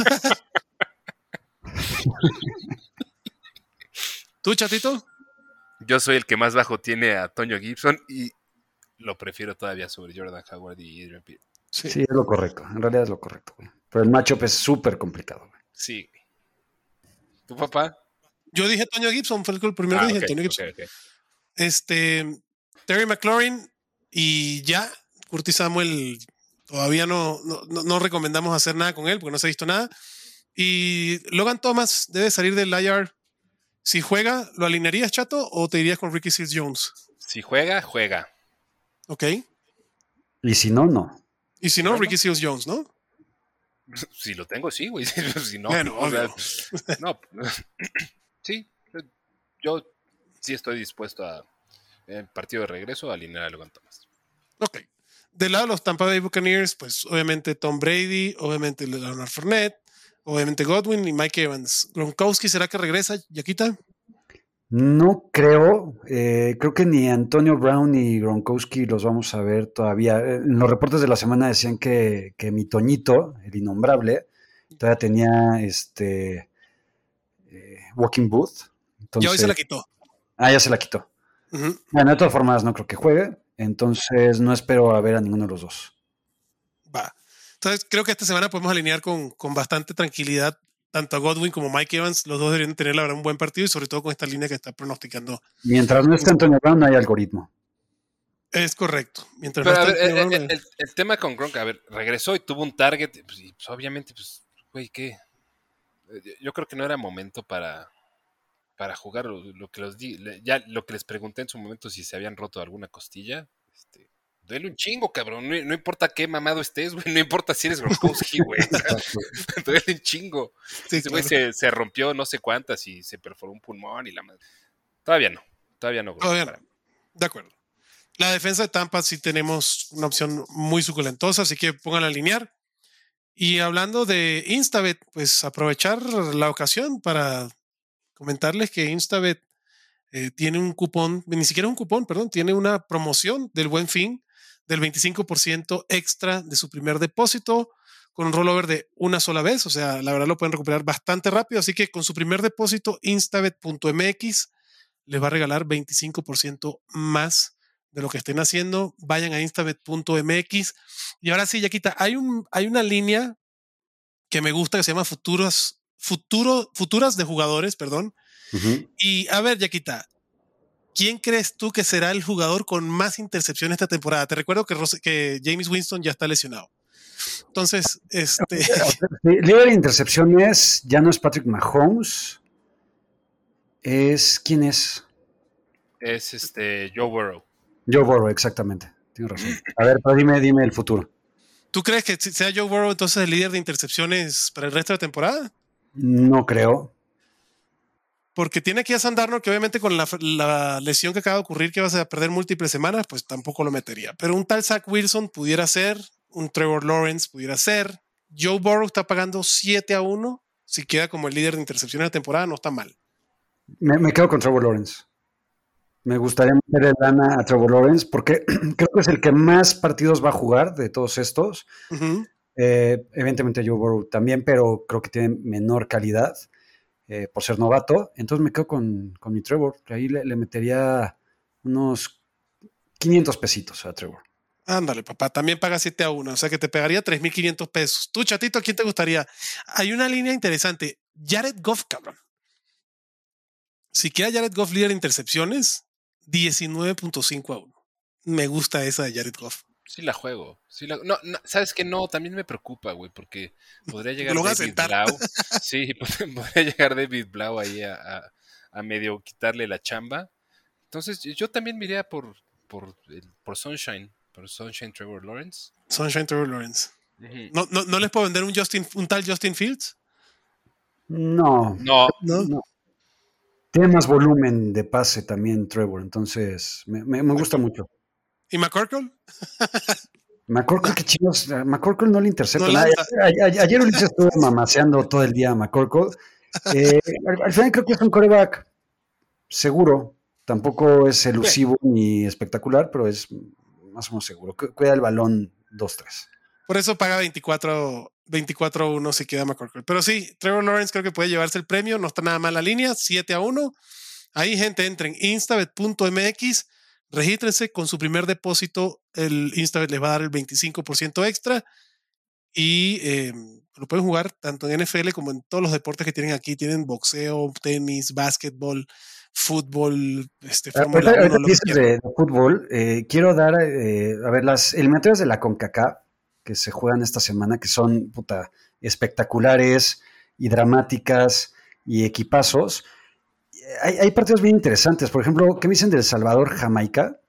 ¿Tú, Chatito? Yo soy el que más bajo tiene a Antonio Gibson y lo prefiero todavía sobre Jordan Howard y Adrian Peterson. Sí, es lo correcto. En realidad es lo correcto, güey. Pero el matchup es súper complicado, güey. Sí. ¿Tu papá? Yo dije Antonio Gibson, fue el primero que dije, Antonio Gibson. Okay. Terry McLaurin y ya, Curtis Samuel todavía no recomendamos hacer nada con él porque no se ha visto nada. Y Logan Thomas debe salir del IR. Si juega, ¿lo alinearías, Chato, o te irías con Ricky Seals-Jones? Si juega, juega. Ok. Y si no, no. Y si no, Ricky Seals-Jones, ¿no? Si lo tengo, sí, güey. Si no, bueno, no. Sí, yo sí estoy dispuesto a, en el partido de regreso, a alinear a Logan Thomas. Ok. Del lado de los Tampa Bay Buccaneers, pues obviamente Tom Brady, obviamente Leonard Fournette, obviamente Godwin y Mike Evans. ¿Gronkowski será que regresa, Yaquita? No creo. Creo que ni Antonio Brown ni Gronkowski los vamos a ver todavía. En los reportes de la semana decían que mi Toñito, el innombrable, todavía tenía walking booth. Entonces, ya hoy se la quitó. Ya se la quitó. Uh-huh. Bueno, de todas formas no creo que juegue. Entonces no espero a ver a ninguno de los dos. Va. Entonces creo que esta semana podemos alinear con bastante tranquilidad tanto a Godwin como a Mike Evans. Los dos deberían tener la verdad un buen partido y sobre todo con esta línea que está pronosticando. Mientras no esté Antonio Brown no hay algoritmo. Es correcto. Mientras pero no a ver, Brown, el tema con Gronk, a ver, regresó y tuvo un target, pues, y, pues obviamente, pues, güey, ¿qué? Yo creo que no era momento para jugar lo que les pregunté en su momento si se habían roto alguna costilla. Duele un chingo, cabrón. No importa qué mamado estés, güey. No importa si eres Gronkowski, güey. Duele un chingo. Sí, ese güey se rompió no sé cuántas y se perforó un pulmón y la madre. Todavía no. Todavía no. De acuerdo. La defensa de Tampa sí tenemos una opción muy suculentosa, así que pongan a alinear. Y hablando de Instabet, pues aprovechar la ocasión para comentarles que Instabet tiene un cupón, ni siquiera un cupón, perdón, tiene una promoción del Buen Fin del 25% extra de su primer depósito con un rollover de una sola vez. O sea, la verdad lo pueden recuperar bastante rápido. Así que con su primer depósito, instabet.mx les va a regalar 25% más de lo que estén haciendo. Vayan a instabet.mx. Y ahora sí, Yaquita, hay una línea que me gusta que se llama futuras de jugadores, perdón. Uh-huh. Y a ver, Yaquita, ¿quién crees tú que será el jugador con más intercepciones esta temporada? Te recuerdo que James Winston ya está lesionado. Entonces, Líder de intercepciones ya no es Patrick Mahomes. ¿Quién es? Es Joe Burrow. Joe Burrow, exactamente. Tienes razón. A ver, pero dime el futuro. ¿Tú crees que sea Joe Burrow entonces el líder de intercepciones para el resto de la temporada? No creo. Porque tiene aquí a Sam Darnold, que obviamente con la lesión que acaba de ocurrir, que vas a perder múltiples semanas, pues tampoco lo metería. Pero un tal Zach Wilson pudiera ser, un Trevor Lawrence pudiera ser. Joe Burrow está pagando 7-1. Si queda como el líder de intercepciones de la temporada, no está mal. Me quedo con Trevor Lawrence. Me gustaría meterle lana a Trevor Lawrence porque creo que es el que más partidos va a jugar de todos estos. Uh-huh. Evidentemente Joe Burrow también, pero creo que tiene menor calidad por ser novato. Entonces me quedo con mi Trevor, que ahí le metería unos 500 pesitos a Trevor. Ándale, papá, también paga 7-1, o sea que te pegaría 3,500 pesos. Tú, chatito, ¿a quién te gustaría? Hay una línea interesante. Jared Goff, cabrón. Si queda Jared Goff líder de intercepciones, 19.5-1. Me gusta esa de Jared Goff. Sí la juego. No, ¿sabes qué? No, también me preocupa, güey, porque podría llegar Lo van a David sentar. Blau. Sí, podría llegar David Blau ahí a medio quitarle la chamba. Entonces, yo también me iría por Sunshine, por Sunshine Trevor Lawrence. Sunshine Trevor Lawrence. Uh-huh. ¿No les puedo vender un tal Justin Fields? No. Tiene más volumen de pase también Trevor, entonces me gusta mucho. ¿Y McCorkle? McCorkle, qué chicos, McCorkle no le intercepta No nada. lanza. Ayer Ulises estuvo mamaseando todo el día a McCorkle. Al final creo que es un quarterback seguro. Tampoco es elusivo ni espectacular, pero es más o menos seguro. Cuida el balón 2-3. Por eso paga 24-1 si queda McCorkle. Pero sí, Trevor Lawrence creo que puede llevarse el premio. No está nada mal la línea. 7-1. Ahí, gente, entren instabet.mx. Regístrense con su primer depósito. El Instabet les va a dar el 25% extra. Y lo pueden jugar tanto en NFL como en todos los deportes que tienen aquí. Tienen boxeo, tenis, básquetbol, fútbol, Fórmula 1. Ahorita dices de fútbol. Quiero dar, a ver, las eliminatorias de la CONCACAF que se juegan esta semana, que son espectaculares y dramáticas y equipazos. Hay partidos bien interesantes. Por ejemplo, ¿qué me dicen del Salvador-Jamaica?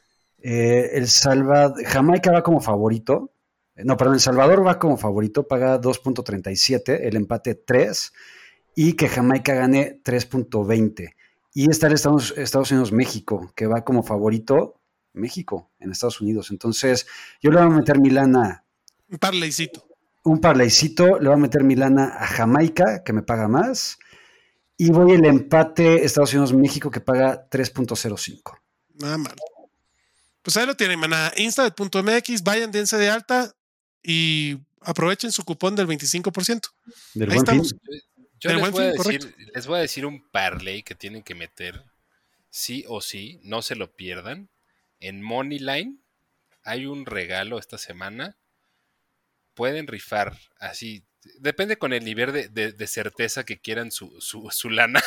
Jamaica va como favorito. No, perdón, El Salvador va como favorito, paga 2.37, el empate 3, y que Jamaica gane 3.20. Y está el Estados Unidos-México, que va como favorito México en Estados Unidos. Entonces, yo le voy a meter mi lana. Un parleycito. Un parleycito, le voy a meter mi lana a Jamaica, que me paga más. Y voy el empate Estados Unidos-México, que paga 3.05. Nada mal. Pues ahí lo tienen, maná. Instabet.mx, vayan, dense de alta y aprovechen su cupón del 25%. Del ahí Buen estamos. Fin. Yo les voy a decir un parlay que tienen que meter, sí o sí, no se lo pierdan. En Moneyline hay un regalo esta semana. Pueden rifar así, depende con el nivel de certeza que quieran su lana.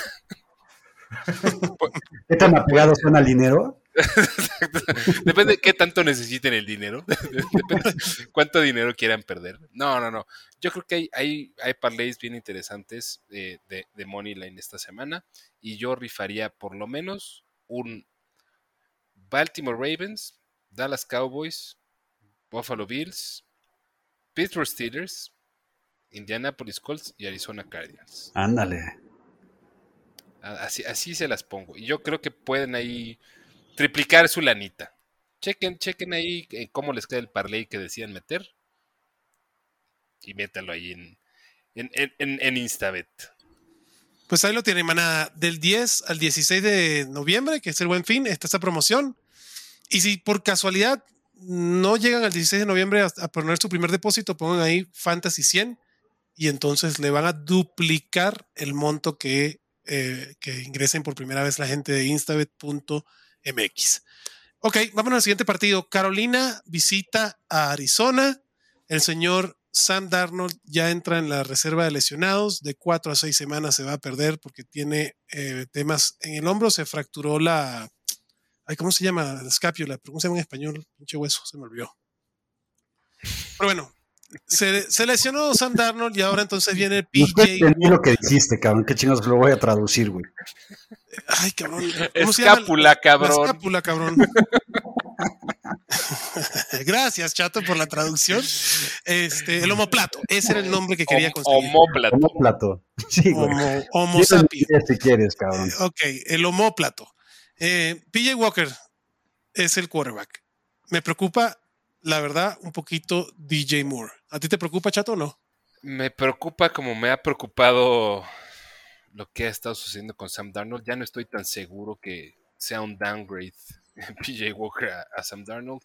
¿Qué tan apegados son al dinero? Depende de qué tanto necesiten el dinero. Depende cuánto dinero quieran perder. No. Yo creo que hay parlays bien interesantes de Moneyline esta semana. Y yo rifaría por lo menos un Baltimore Ravens, Dallas Cowboys, Buffalo Bills, Pittsburgh Steelers, Indianapolis Colts y Arizona Cardinals. Ándale. Así se las pongo. Y yo creo que pueden ahí triplicar su lanita. Chequen ahí cómo les queda el parlay que decían meter. Y métalo ahí en Instabet. Pues ahí lo tienen, manada. Del 10 al 16 de noviembre, que es el Buen Fin, está esa promoción. Y si por casualidad no llegan al 16 de noviembre a poner su primer depósito, pongan ahí Fantasy 100 y entonces le van a duplicar el monto que ingresen por primera vez la gente de instabet.mx. Ok, vámonos al siguiente partido. Carolina visita a Arizona. El señor Sam Darnold ya entra en la reserva de lesionados. De 4 a 6 semanas se va a perder porque tiene temas en el hombro. Se fracturó la... ¿Cómo se llama? La escápula. ¿Cómo se llama en español? Pinche hueso, se me olvidó. Pero bueno, se lesionó Sam Darnold y ahora entonces viene No PJ entendí lo que dijiste, cabrón. ¿Qué chingados lo voy a traducir, güey? Ay, cabrón. Escápula, cabrón. La escápula, cabrón. Gracias, Chato, por la traducción. El omoplato. Ese era el nombre que quería conseguir. Omóplato. Omóplato. Sí, güey. Homo sapiens. Si quieres, cabrón. Ok, el omóplato. PJ Walker es el quarterback. Me preocupa, la verdad, un poquito DJ Moore. ¿A ti te preocupa, Chato, o no? Me preocupa como me ha preocupado lo que ha estado sucediendo con Sam Darnold. Ya no estoy tan seguro que sea un downgrade PJ Walker a Sam Darnold.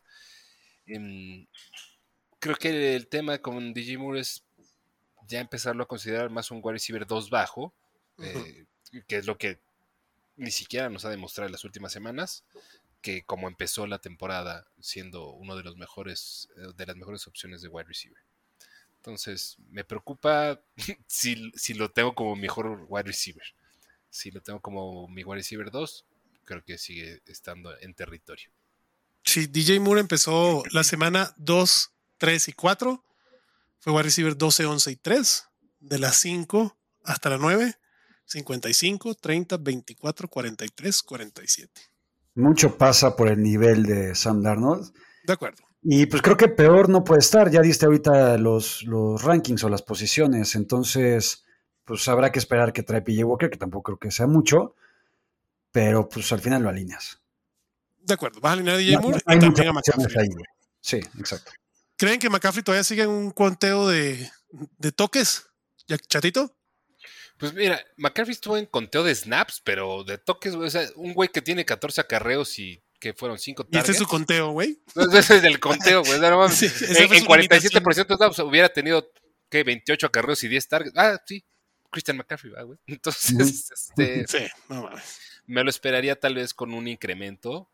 Creo que el tema con DJ Moore es ya empezarlo a considerar más un wide receiver 2 bajo, que es lo que ni siquiera nos ha demostrado en las últimas semanas, que como empezó la temporada siendo uno de los mejores, de las mejores opciones de wide receiver. Entonces, me preocupa si lo tengo como mejor wide receiver. Si lo tengo como mi wide receiver 2, creo que sigue estando en territorio. Sí, DJ Moore empezó la semana 2, 3 y 4. Fue wide receiver 12, 11 y 3. De las 5 hasta la 9, 55, 30, 24, 43, 47. Mucho pasa por el nivel de Sam Darnold. De acuerdo. Y pues creo que peor no puede estar. Ya diste ahorita los rankings o las posiciones. Entonces, pues habrá que esperar que trae PJ Walker, que tampoco creo que sea mucho. Pero pues al final lo alineas. De acuerdo. Vas a alinear a DJ Moore Hay y muchas también a opciones McCaffrey. ahí. Sí, exacto. ¿Creen que McCaffrey todavía sigue en un conteo de toques? ¿Ya, Chatito? Pues mira, McCaffrey estuvo en conteo de snaps, pero de toques, o sea, un güey que tiene 14 acarreos y que fueron 5 targets. Y este es su conteo, güey. Ese es el conteo, güey. No, Sí, en 47% de snaps hubiera tenido, ¿qué? 28 acarreos y 10 targets. Ah, sí, Christian McCaffrey, güey. Entonces, sí, no mames. Me lo esperaría tal vez con un incremento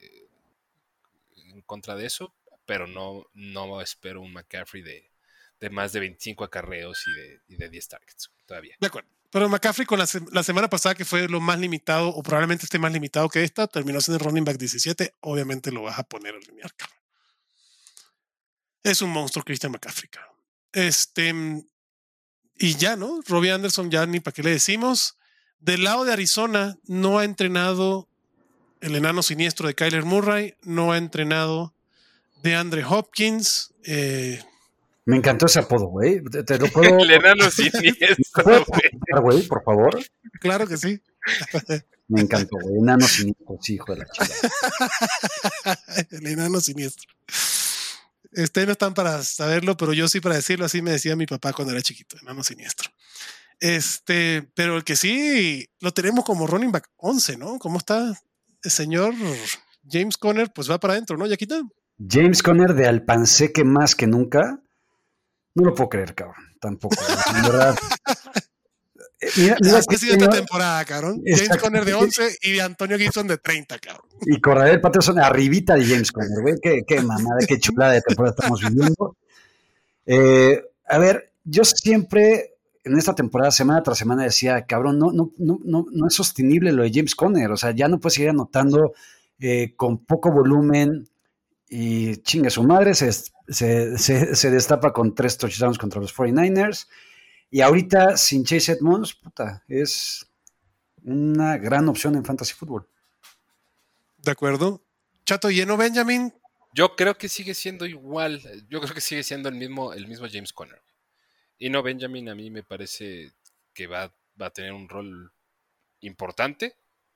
en contra de eso, pero no espero un McCaffrey de más de 25 acarreos y de 10 targets todavía. De acuerdo. Pero McCaffrey con la semana pasada, que fue lo más limitado, o probablemente esté más limitado que esta, terminó siendo el running back 17. Obviamente lo vas a poner a alinear, cabrón. Es un monstruo Christian McCaffrey, cabrón. Y ya, ¿no? Robbie Anderson, ya ni para qué le decimos. Del lado de Arizona, no ha entrenado el enano siniestro de Kyler Murray, no ha entrenado de Andre Hopkins. Me encantó ese apodo, güey. ¿Te lo puedo... El enano siniestro, güey, por favor? Claro que sí. Me encantó, güey. Enano siniestro, sí, hijo de la chingada. El enano siniestro. Ustedes no están para saberlo, pero yo sí para decirlo, así me decía mi papá cuando era chiquito, enano siniestro. Pero el que sí lo tenemos como running back 11, ¿no? ¿Cómo está el señor James Conner? Pues va para adentro, ¿no, Yaquita? James Conner de Alpanseque más que nunca. No lo puedo creer, cabrón. Tampoco. En verdad. Mira que ha sido esta temporada, cabrón. James Conner de 11 y de Antonio Gibson de 30, cabrón. Y Corredel Patterson arribita de James Conner, güey. Qué mamada, qué chulada de temporada estamos viviendo. A ver, yo siempre en esta temporada, semana tras semana, decía, cabrón, no es sostenible lo de James Conner. O sea, ya no puedes seguir anotando con poco volumen. Y chinga, su madre se destapa con 3 touchdowns contra los 49ers. Y ahorita, sin Chase Edmonds, puta, es una gran opción en Fantasy Football. De acuerdo. Chato, ¿lleno Benjamin? Yo creo que sigue siendo igual. Yo creo que sigue siendo el mismo James Conner. Y no, Benjamin a mí me parece que va a tener un rol importante.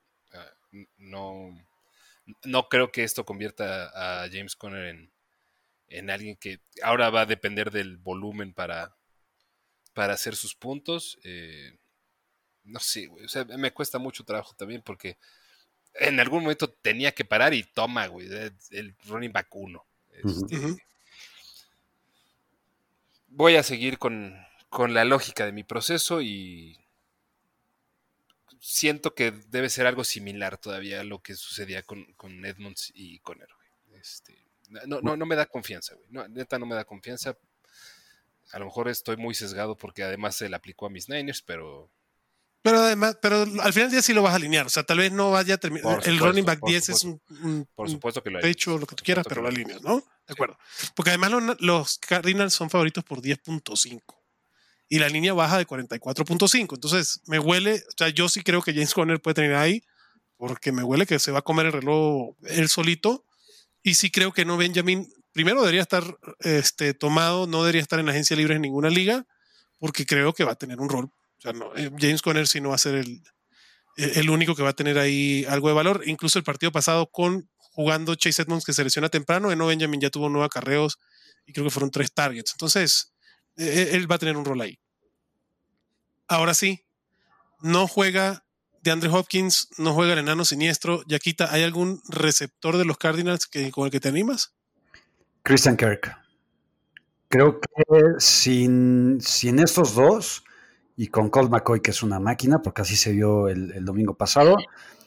No creo que esto convierta a James Conner en alguien que ahora va a depender del volumen para hacer sus puntos. No sé, güey. O sea, me cuesta mucho trabajo también porque en algún momento tenía que parar y toma, güey, el running back 1. Voy a seguir con la lógica de mi proceso y siento que debe ser algo similar todavía a lo que sucedía con Edmonds y Conner, güey. No me da confianza, güey. No, neta no me da confianza. A lo mejor estoy muy sesgado porque además se le aplicó a mis Niners, pero Además, pero al final del día sí lo vas a alinear. O sea, tal vez no vaya a terminar. El running back 10 es por supuesto que lo pecho, lo que tú quieras, pero lo alineas, ¿no? De acuerdo. Porque además los Cardinals son favoritos por 10.5 y la línea baja de 44.5. Entonces, me huele, o sea, yo sí creo que James Conner puede tener ahí, porque me huele que se va a comer el reloj él solito. Y sí creo que no Benjamin, primero debería estar tomado, no debería estar en agencia libre en ninguna liga, porque creo que va a tener un rol. O sea, no, James Conner sí no va a ser el único que va a tener ahí algo de valor. Incluso el partido pasado jugando Chase Edmonds, que se lesiona temprano, Eno Benjamin ya tuvo 9 acarreos y creo que fueron 3 targets. Entonces, él va a tener un rol ahí. Ahora sí, no juega DeAndre Hopkins, no juega el enano siniestro. Yaquita, ¿hay algún receptor de los Cardinals con el que te animas? Christian Kirk. Creo que sin estos dos y con Colt McCoy, que es una máquina, porque así se vio el domingo pasado,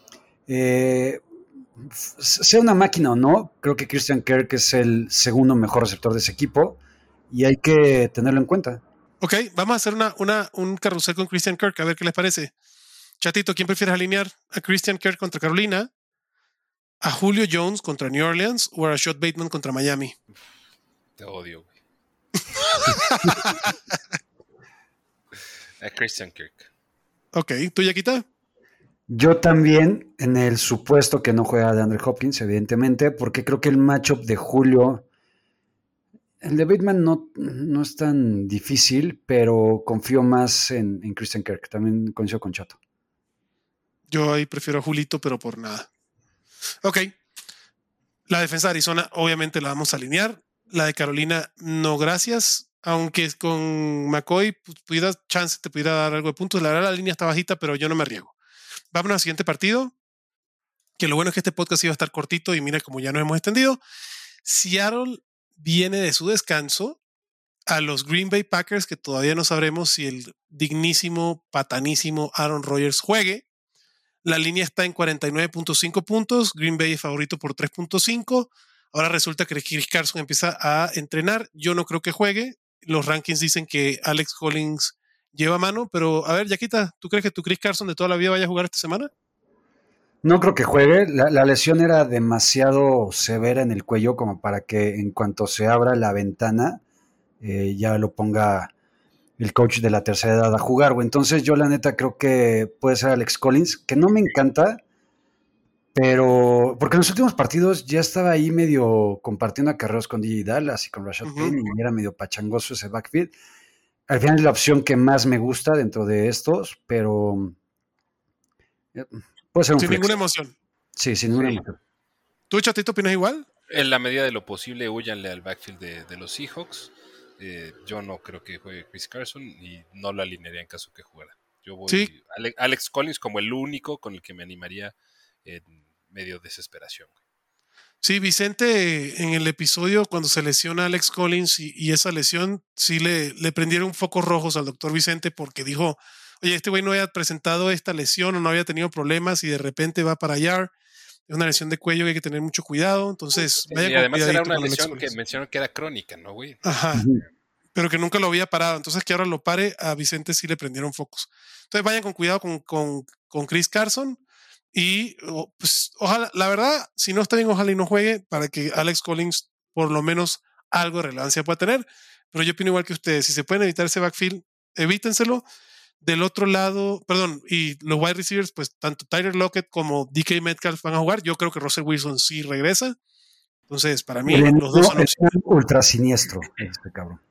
sea una máquina o no, creo que Christian Kirk es el segundo mejor receptor de ese equipo y hay que tenerlo en cuenta. Ok, vamos a hacer un carrusel con Christian Kirk, a ver qué les parece. Chatito, ¿quién prefieres alinear? ¿A Christian Kirk contra Carolina? ¿A Julio Jones contra New Orleans? ¿O a Rashad Bateman contra Miami? Te odio, güey. A Christian Kirk. Ok, ¿tú, Yaquita? Yo también, en el supuesto que no juega de Andrew Hopkins, evidentemente, porque creo que el matchup de Julio, el de Bateman no es tan difícil, pero confío más en Christian Kirk. También coincido con Chato. Yo ahí prefiero a Julito, pero por nada. Ok. La defensa de Arizona, obviamente la vamos a alinear. La de Carolina, no gracias. Aunque con McCoy te pudiera dar algo de puntos. La verdad, la línea está bajita, pero yo no me arriesgo. Vámonos al siguiente partido. Que lo bueno es que este podcast iba a estar cortito y mira, como ya nos hemos extendido. Seattle viene de su descanso a los Green Bay Packers, que todavía no sabremos si el dignísimo, patanísimo Aaron Rodgers juegue. La línea está en 49.5 puntos. Green Bay es favorito por 3.5. Ahora resulta que Chris Carson empieza a entrenar. Yo no creo que juegue. Los rankings dicen que Alex Collins lleva mano, pero a ver, Yaquita, ¿tú crees que tu Chris Carson de toda la vida vaya a jugar esta semana? No creo que juegue. La lesión era demasiado severa en el cuello como para que en cuanto se abra la ventana ya lo ponga el coach de la tercera edad a jugar, güey. Entonces yo la neta creo que puede ser Alex Collins, que no me encanta, pero porque en los últimos partidos ya estaba ahí medio compartiendo acarreos con DJ Dallas y con Rashad Penny y era medio pachangoso ese backfield. Al final es la opción que más me gusta dentro de estos, pero puede ser un sin flex. Ninguna emoción. Sí, sin ninguna emoción. ¿Tú, Chatito, opinas igual? En la medida de lo posible, huyanle al backfield de los Seahawks. Yo no creo que juegue Chris Carson y no lo alinearía en caso que jugara. Yo voy Alex Collins como el único con el que me animaría en medio desesperación. Sí, Vicente en el episodio cuando se lesiona Alex Collins y esa lesión, sí le prendieron focos rojos al doctor Vicente porque dijo, oye, este güey no había presentado esta lesión o no había tenido problemas y de repente va para allá. Es una lesión de cuello que hay que tener mucho cuidado. Entonces, vaya y además era una lesión que mencionaron que era crónica, ¿no, güey? Ajá. Pero que nunca lo había parado. Entonces, que ahora lo pare, a Vicente sí le prendieron focos. Entonces, vayan con cuidado con Chris Carson. Y pues, ojalá, la verdad, si no está bien, ojalá y no juegue para que Alex Collins por lo menos algo de relevancia pueda tener. Pero yo opino igual que ustedes. Si se pueden evitar ese backfield, evítenselo. Del otro lado, y los wide receivers, pues tanto Tyler Lockett como DK Metcalf van a jugar. Yo creo que Russell Wilson sí regresa. Entonces, para mí, los dos son ultra siniestro, este cabrón.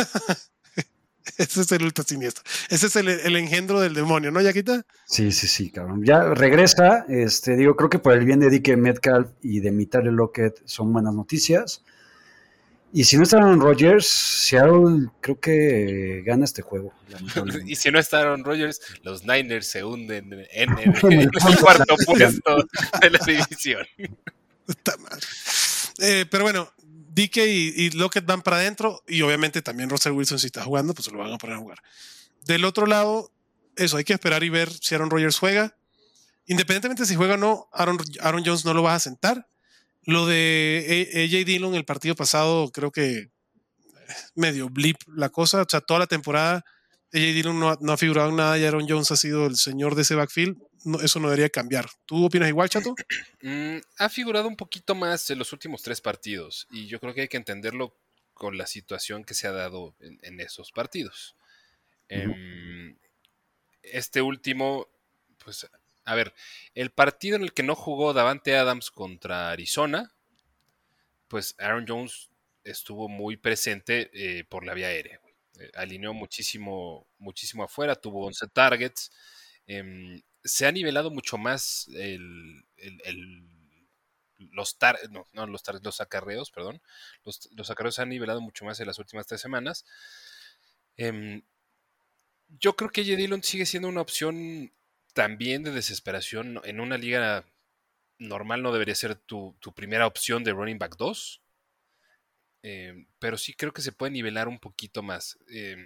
Ese es el ultra siniestro. Ese es el engendro del demonio, ¿no, Yaquita? Sí, cabrón. Ya regresa. Creo que por el bien de DK Metcalf y de mi Tyler Lockett son buenas noticias. Y si no está Aaron Rodgers, Seattle creo que gana este juego. Y si no está Aaron Rodgers, los Niners se hunden en el cuarto puesto de la división. Está mal. Pero bueno, DK y Lockett van para adentro y obviamente también Russell Wilson si está jugando, pues se lo van a poner a jugar. Del otro lado, eso, hay que esperar y ver si Aaron Rodgers juega. Independientemente si juega o no, Aaron Jones no lo vas a sentar. Lo de AJ Dillon el partido pasado, creo que medio blip la cosa. O sea, toda la temporada AJ Dillon no ha figurado en nada y Aaron Jones ha sido el señor de ese backfield. No, eso no debería cambiar. ¿Tú opinas igual, Chato? Ha figurado un poquito más en los últimos 3 partidos y yo creo que hay que entenderlo con la situación que se ha dado en esos partidos. Este último, pues, a ver, el partido en el que no jugó Davante Adams contra Arizona, pues Aaron Jones estuvo muy presente por la vía aérea. Alineó muchísimo afuera, tuvo 11 targets. Se ha nivelado mucho más los acarreos, perdón. Los acarreos se han nivelado mucho más en las últimas 3 semanas. Yo creo que AJ Dillon sigue siendo una opción también de desesperación. En una liga normal no debería ser tu primera opción de running back 2. Pero sí creo que se puede nivelar un poquito más.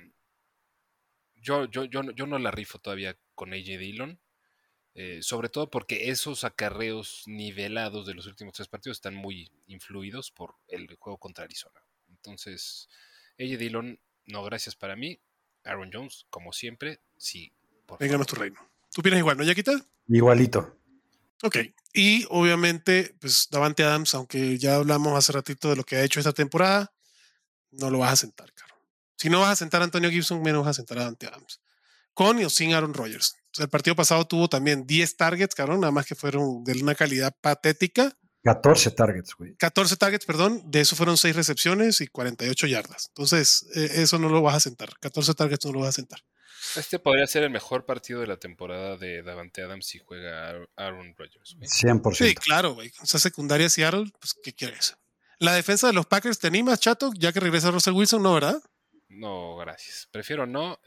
Yo no la rifo todavía con AJ Dillon. Sobre todo porque esos acarreos nivelados de los últimos 3 partidos están muy influidos por el juego contra Arizona. Entonces, AJ Dillon, no gracias para mí. Aaron Jones, como siempre, sí. Venga, tu reino. ¿Tú opinas igual, no, Yaquita? Igualito. Ok. Y obviamente, pues Davante Adams, aunque ya hablamos hace ratito de lo que ha hecho esta temporada, no lo vas a sentar, caro. Si no vas a sentar a Antonio Gibson, menos vas a sentar a Davante Adams. Con o sin Aaron Rodgers. O sea, el partido pasado tuvo también 10 targets, cabrón, nada más que fueron de una calidad patética. 14 targets, güey. 14 targets, perdón. De eso fueron 6 recepciones y 48 yardas. Entonces, eso no lo vas a sentar. 14 targets no lo vas a sentar. Este podría ser el mejor partido de la temporada de Davante Adams si juega Aaron Rodgers, güey. 100%. Sí, claro, güey. Esa secundaria Seattle, pues, ¿qué quieres? La defensa de los Packers, ¿te animas, Chato? Ya que regresa Russell Wilson, ¿no, verdad? No, gracias. Prefiero no,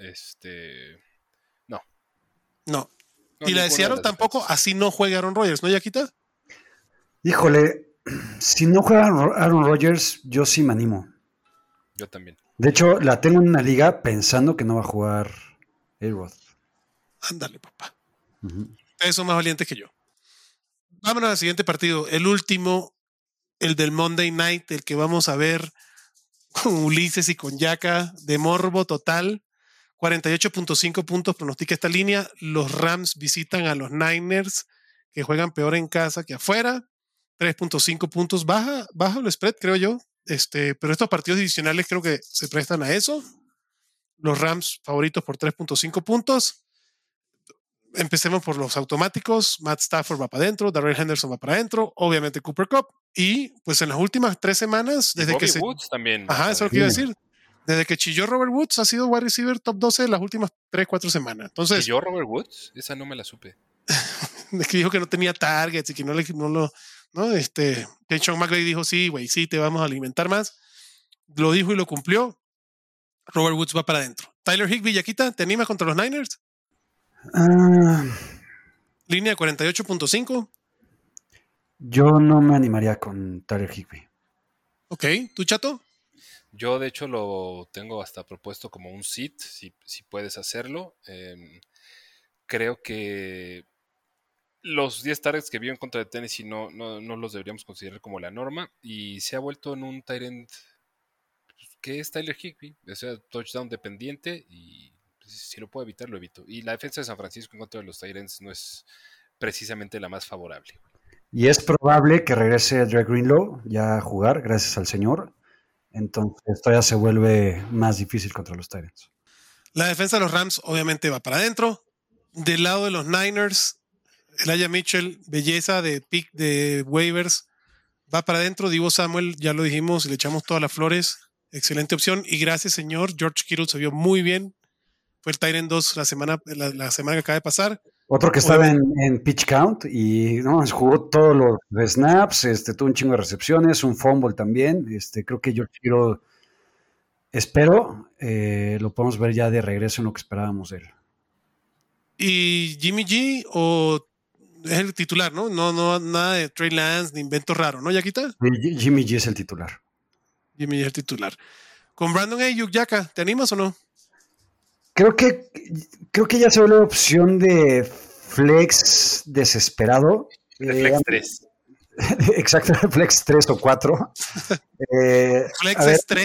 no. No. Y la de Seattle tampoco, así no juega Aaron Rodgers, ¿no, Yaquita? Híjole, si no juega Aaron Rodgers, yo sí me animo. Yo también. De hecho, la tengo en una liga pensando que no va a jugar A-Rod. Ándale, papá. Ustedes son más valientes que yo. Vámonos al siguiente partido. El último, el del Monday Night, el que vamos a ver con Ulises y con Yaka, de morbo total. 48.5 puntos pronostica esta línea. Los Rams visitan a los Niners, que juegan peor en casa que afuera. 3.5 puntos. Baja el spread, creo yo. Pero estos partidos divisionales creo que se prestan a eso. Los Rams favoritos por 3.5 puntos. Empecemos por los automáticos. Matt Stafford va para adentro, Darrell Henderson va para adentro, obviamente Cooper Kupp. Y pues en las últimas 3 semanas, desde que Woods también. Ajá, eso es lo que iba a decir. Desde que chilló Robert Woods, ha sido wide receiver top 12 las últimas 3-4 semanas. Entonces, ¿chilló Robert Woods? Esa no me la supe. Es que dijo que no tenía targets y que que Sean McVay dijo, sí, güey, sí, te vamos a alimentar más. Lo dijo y lo cumplió. Robert Woods va para adentro. Tyler Higbee, Yaquita, ¿te animas contra los Niners? Línea 48.5. Yo no me animaría con Tyler Higbee. Ok, ¿tú, Chato? Yo, de hecho, lo tengo hasta propuesto como un sit, si puedes hacerlo. Creo que los 10 targets que vio en contra de Tennessee no los deberíamos considerar como la norma. Y se ha vuelto en un tight end que es Tyler Higbee. O sea, touchdown dependiente y si lo puedo evitar, lo evito. Y la defensa de San Francisco en contra de los tight ends no es precisamente la más favorable. Y es probable que regrese Dre Greenlaw ya a jugar, gracias al señor. Entonces esto ya se vuelve más difícil contra los Titans. La defensa de los Rams obviamente va para adentro. Del lado de los Niners, Elijah Mitchell, belleza de pick de waivers, va para adentro. Divo Samuel, ya lo dijimos, le echamos todas las flores. Excelente opción. Y gracias, señor. George Kittle se vio muy bien. Fue el Tyrant 2 la semana que acaba de pasar. Otro que estaba en pitch count y jugó todos los snaps, tuvo un chingo de recepciones, un fumble también. Creo que George Kittle, espero, lo podemos ver ya de regreso en lo que esperábamos de él. ¿Y Jimmy G o es el titular, no? No, nada de Trey Lance ni invento raro, ¿no, Yaquita? Jimmy G es el titular. Jimmy G es el titular. Con Brandon Ayuk, Yaka, ¿te animas o no? Creo que ya se vuelve opción de flex desesperado. De flex 3. Exacto, flex 3 o 4. Flex es 3.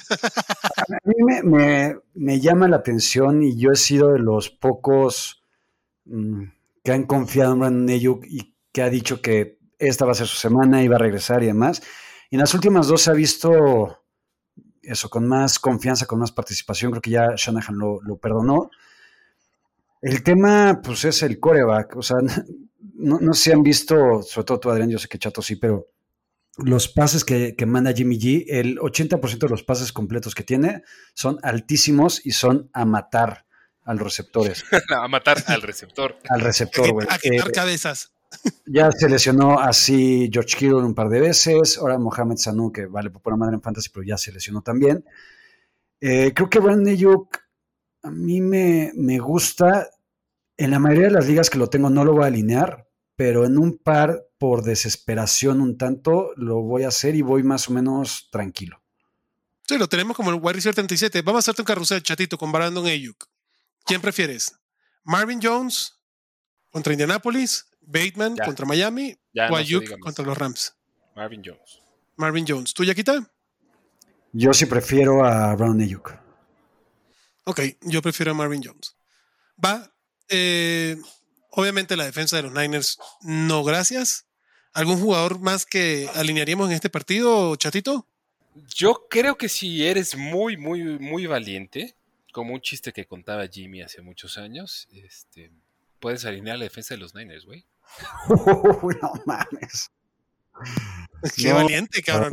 A mí me llama la atención y yo he sido de los pocos que han confiado en Brandon Ayuk y que ha dicho que esta va a ser su semana y va a regresar y demás. Y en las últimas dos se ha visto eso, con más confianza, con más participación. Creo que ya Shanahan lo perdonó. El tema, pues, es el quarterback. O sea, no sé si han visto, sobre todo tú, Adrián, yo sé que Chato sí, pero los pases que manda Jimmy G, el 80% de los pases completos que tiene son altísimos y son a matar a los receptores. A matar al receptor. Al receptor, güey. A quitar cabezas. Ya se lesionó así George Kittle un par de veces, ahora Mohamed Sanu, que vale por pura madre en fantasy, pero ya se lesionó también. Creo que Brandon Ayuk a mí me gusta. En la mayoría de las ligas que lo tengo no lo voy a alinear, pero en un par, por desesperación un tanto, lo voy a hacer y voy más o menos tranquilo. Sí, lo tenemos como el wide receiver 37. Vamos a hacerte un carrusel, Chatito, con Brandon Ayuk. ¿Quién prefieres? ¿Marvin Jones contra Indianapolis? ¿Bateman contra Miami? ¿O Ayuk contra los Rams? Marvin Jones. Marvin Jones. ¿Tú, Yaquita? Yo sí prefiero a Brandon Ayuk. Ok, yo prefiero a Marvin Jones. Va. Obviamente la defensa de los Niners, no gracias. ¿Algún jugador más que alinearíamos en este partido, Chatito? Yo creo que si eres muy, muy, muy valiente, como un chiste que contaba Jimmy hace muchos años, puedes alinear la defensa de los Niners, güey. No mames. Qué valiente, cabrón.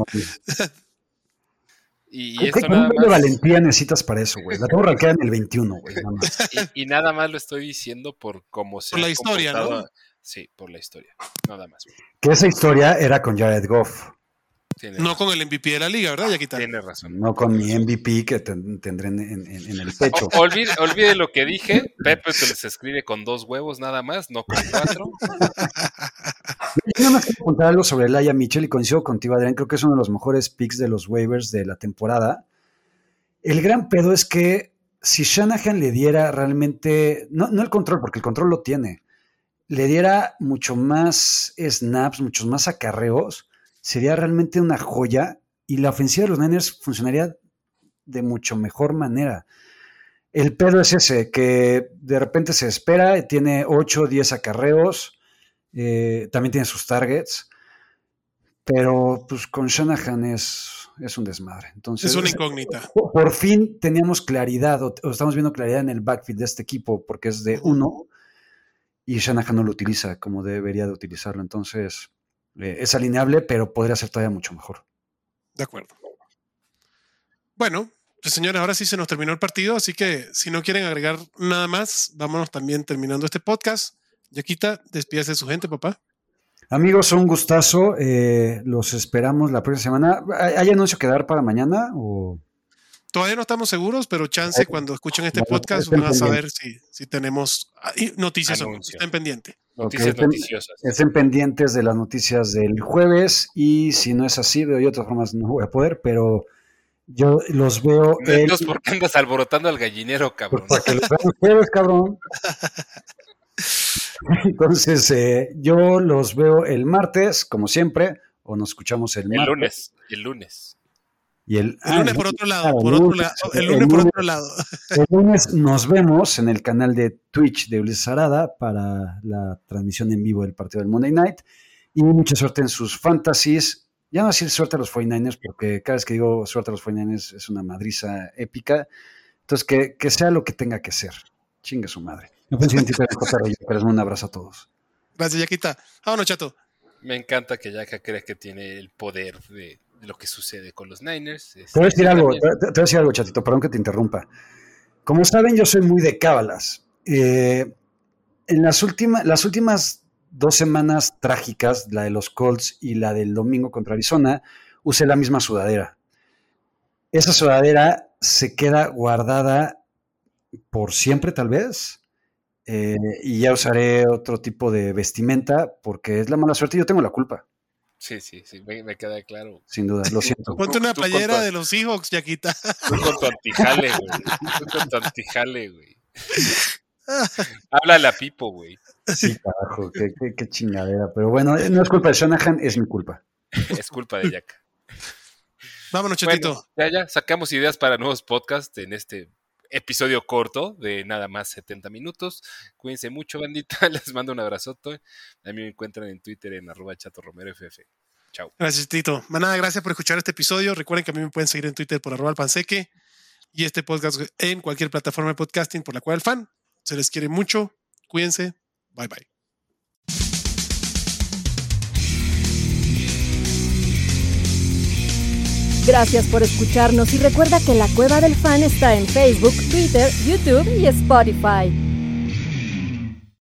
Y esto nada más... ¿Qué valentía necesitas para eso, güey? La tengo rankeada en el 21, güey. Nada más. Y nada más lo estoy diciendo por cómo se por la historia, ¿no? Sí, por la historia. Nada más. Güey. Que esa historia era con Jared Goff. No con el MVP de la liga, ¿verdad, Yaquita? Tienes razón. No con mi MVP que tendré en el pecho. Olvide lo que dije. Pepe se les escribe con 2 huevos nada más, no con 4. Yo nada más quiero contar algo sobre Elijah Mitchell y coincido contigo, Adrián. Creo que es uno de los mejores picks de los waivers de la temporada. El gran pedo es que si Shanahan le diera realmente, no el control, porque el control lo tiene, le diera mucho más snaps, muchos más acarreos, sería realmente una joya y la ofensiva de los Niners funcionaría de mucho mejor manera. El pedo es ese, que de repente se espera, tiene 8 o 10 acarreos, también tiene sus targets, pero pues con Shanahan es un desmadre. Entonces, es una incógnita. Por fin teníamos claridad, o estamos viendo claridad en el backfield de este equipo, porque es de 1 y Shanahan no lo utiliza como debería de utilizarlo. Entonces, es alineable, pero podría ser todavía mucho mejor. De acuerdo. Bueno, pues señores, ahora sí se nos terminó el partido, así que si no quieren agregar nada más, vámonos también terminando este podcast. Yaquita, despídase de su gente, papá. Amigos, un gustazo. Los esperamos la próxima semana. ¿Hay anuncio que dar para mañana? ¿O? Todavía no estamos seguros, pero chance cuando escuchen este podcast van a saber si tenemos noticias o no. Estén pendientes. Noticias noticiosas. Estén pendientes de las noticias del jueves y si no es así, de otras formas no voy a poder, pero yo los veo... Entonces, ¿por qué andas alborotando al gallinero, cabrón? Pues para que los vean ustedes, cabrón. Entonces, yo los veo el martes, como siempre, o nos escuchamos el martes. El lunes. Y el lunes por otro lado, el lunes por otro lado. El lunes nos vemos en el canal de Twitch de Ulises Arada para la transmisión en vivo del partido del Monday Night. Y mucha suerte en sus fantasies. Ya no decir suerte a los 49ers, porque cada vez que digo suerte a los 49ers es una madriza épica. Entonces, que sea lo que tenga que ser. Chingue su madre. Un abrazo a todos. Gracias, Yaquita. Vámonos, Chato. Me encanta que Yaka crea que tiene el poder de lo que sucede con los Niners. Te voy a decir algo, Chatito, perdón que te interrumpa. Como saben, yo soy muy de cábalas. En las últimas 2 semanas trágicas, la de los Colts y la del domingo contra Arizona, usé la misma sudadera. Esa sudadera se queda guardada por siempre, tal vez, y ya usaré otro tipo de vestimenta porque es la mala suerte y yo tengo la culpa. Sí, me queda claro. Sin duda, lo siento. Ponte una playera de los Seahawks, Yaquita. Tú con tu antijale, güey. Háblale a Pipo, güey. Sí, carajo, qué chingadera. Pero bueno, no es culpa de Shanahan, es mi culpa. Es culpa de Yaka. Vámonos, Chatito. Bueno, ya, sacamos ideas para nuevos podcasts en este episodio corto de nada más 70 minutos. Cuídense mucho, bandita. Les mando un abrazote. A mí me encuentran en Twitter en @ChatoRomeroFF. Chao. Gracias, Tito. Manada, gracias por escuchar este episodio. Recuerden que a mí me pueden seguir en Twitter por @alpanseque y este podcast en cualquier plataforma de podcasting por la Cueva del Fan. Se les quiere mucho. Cuídense. Bye, bye. Gracias por escucharnos y recuerda que La Cueva del Fan está en Facebook, Twitter, YouTube y Spotify.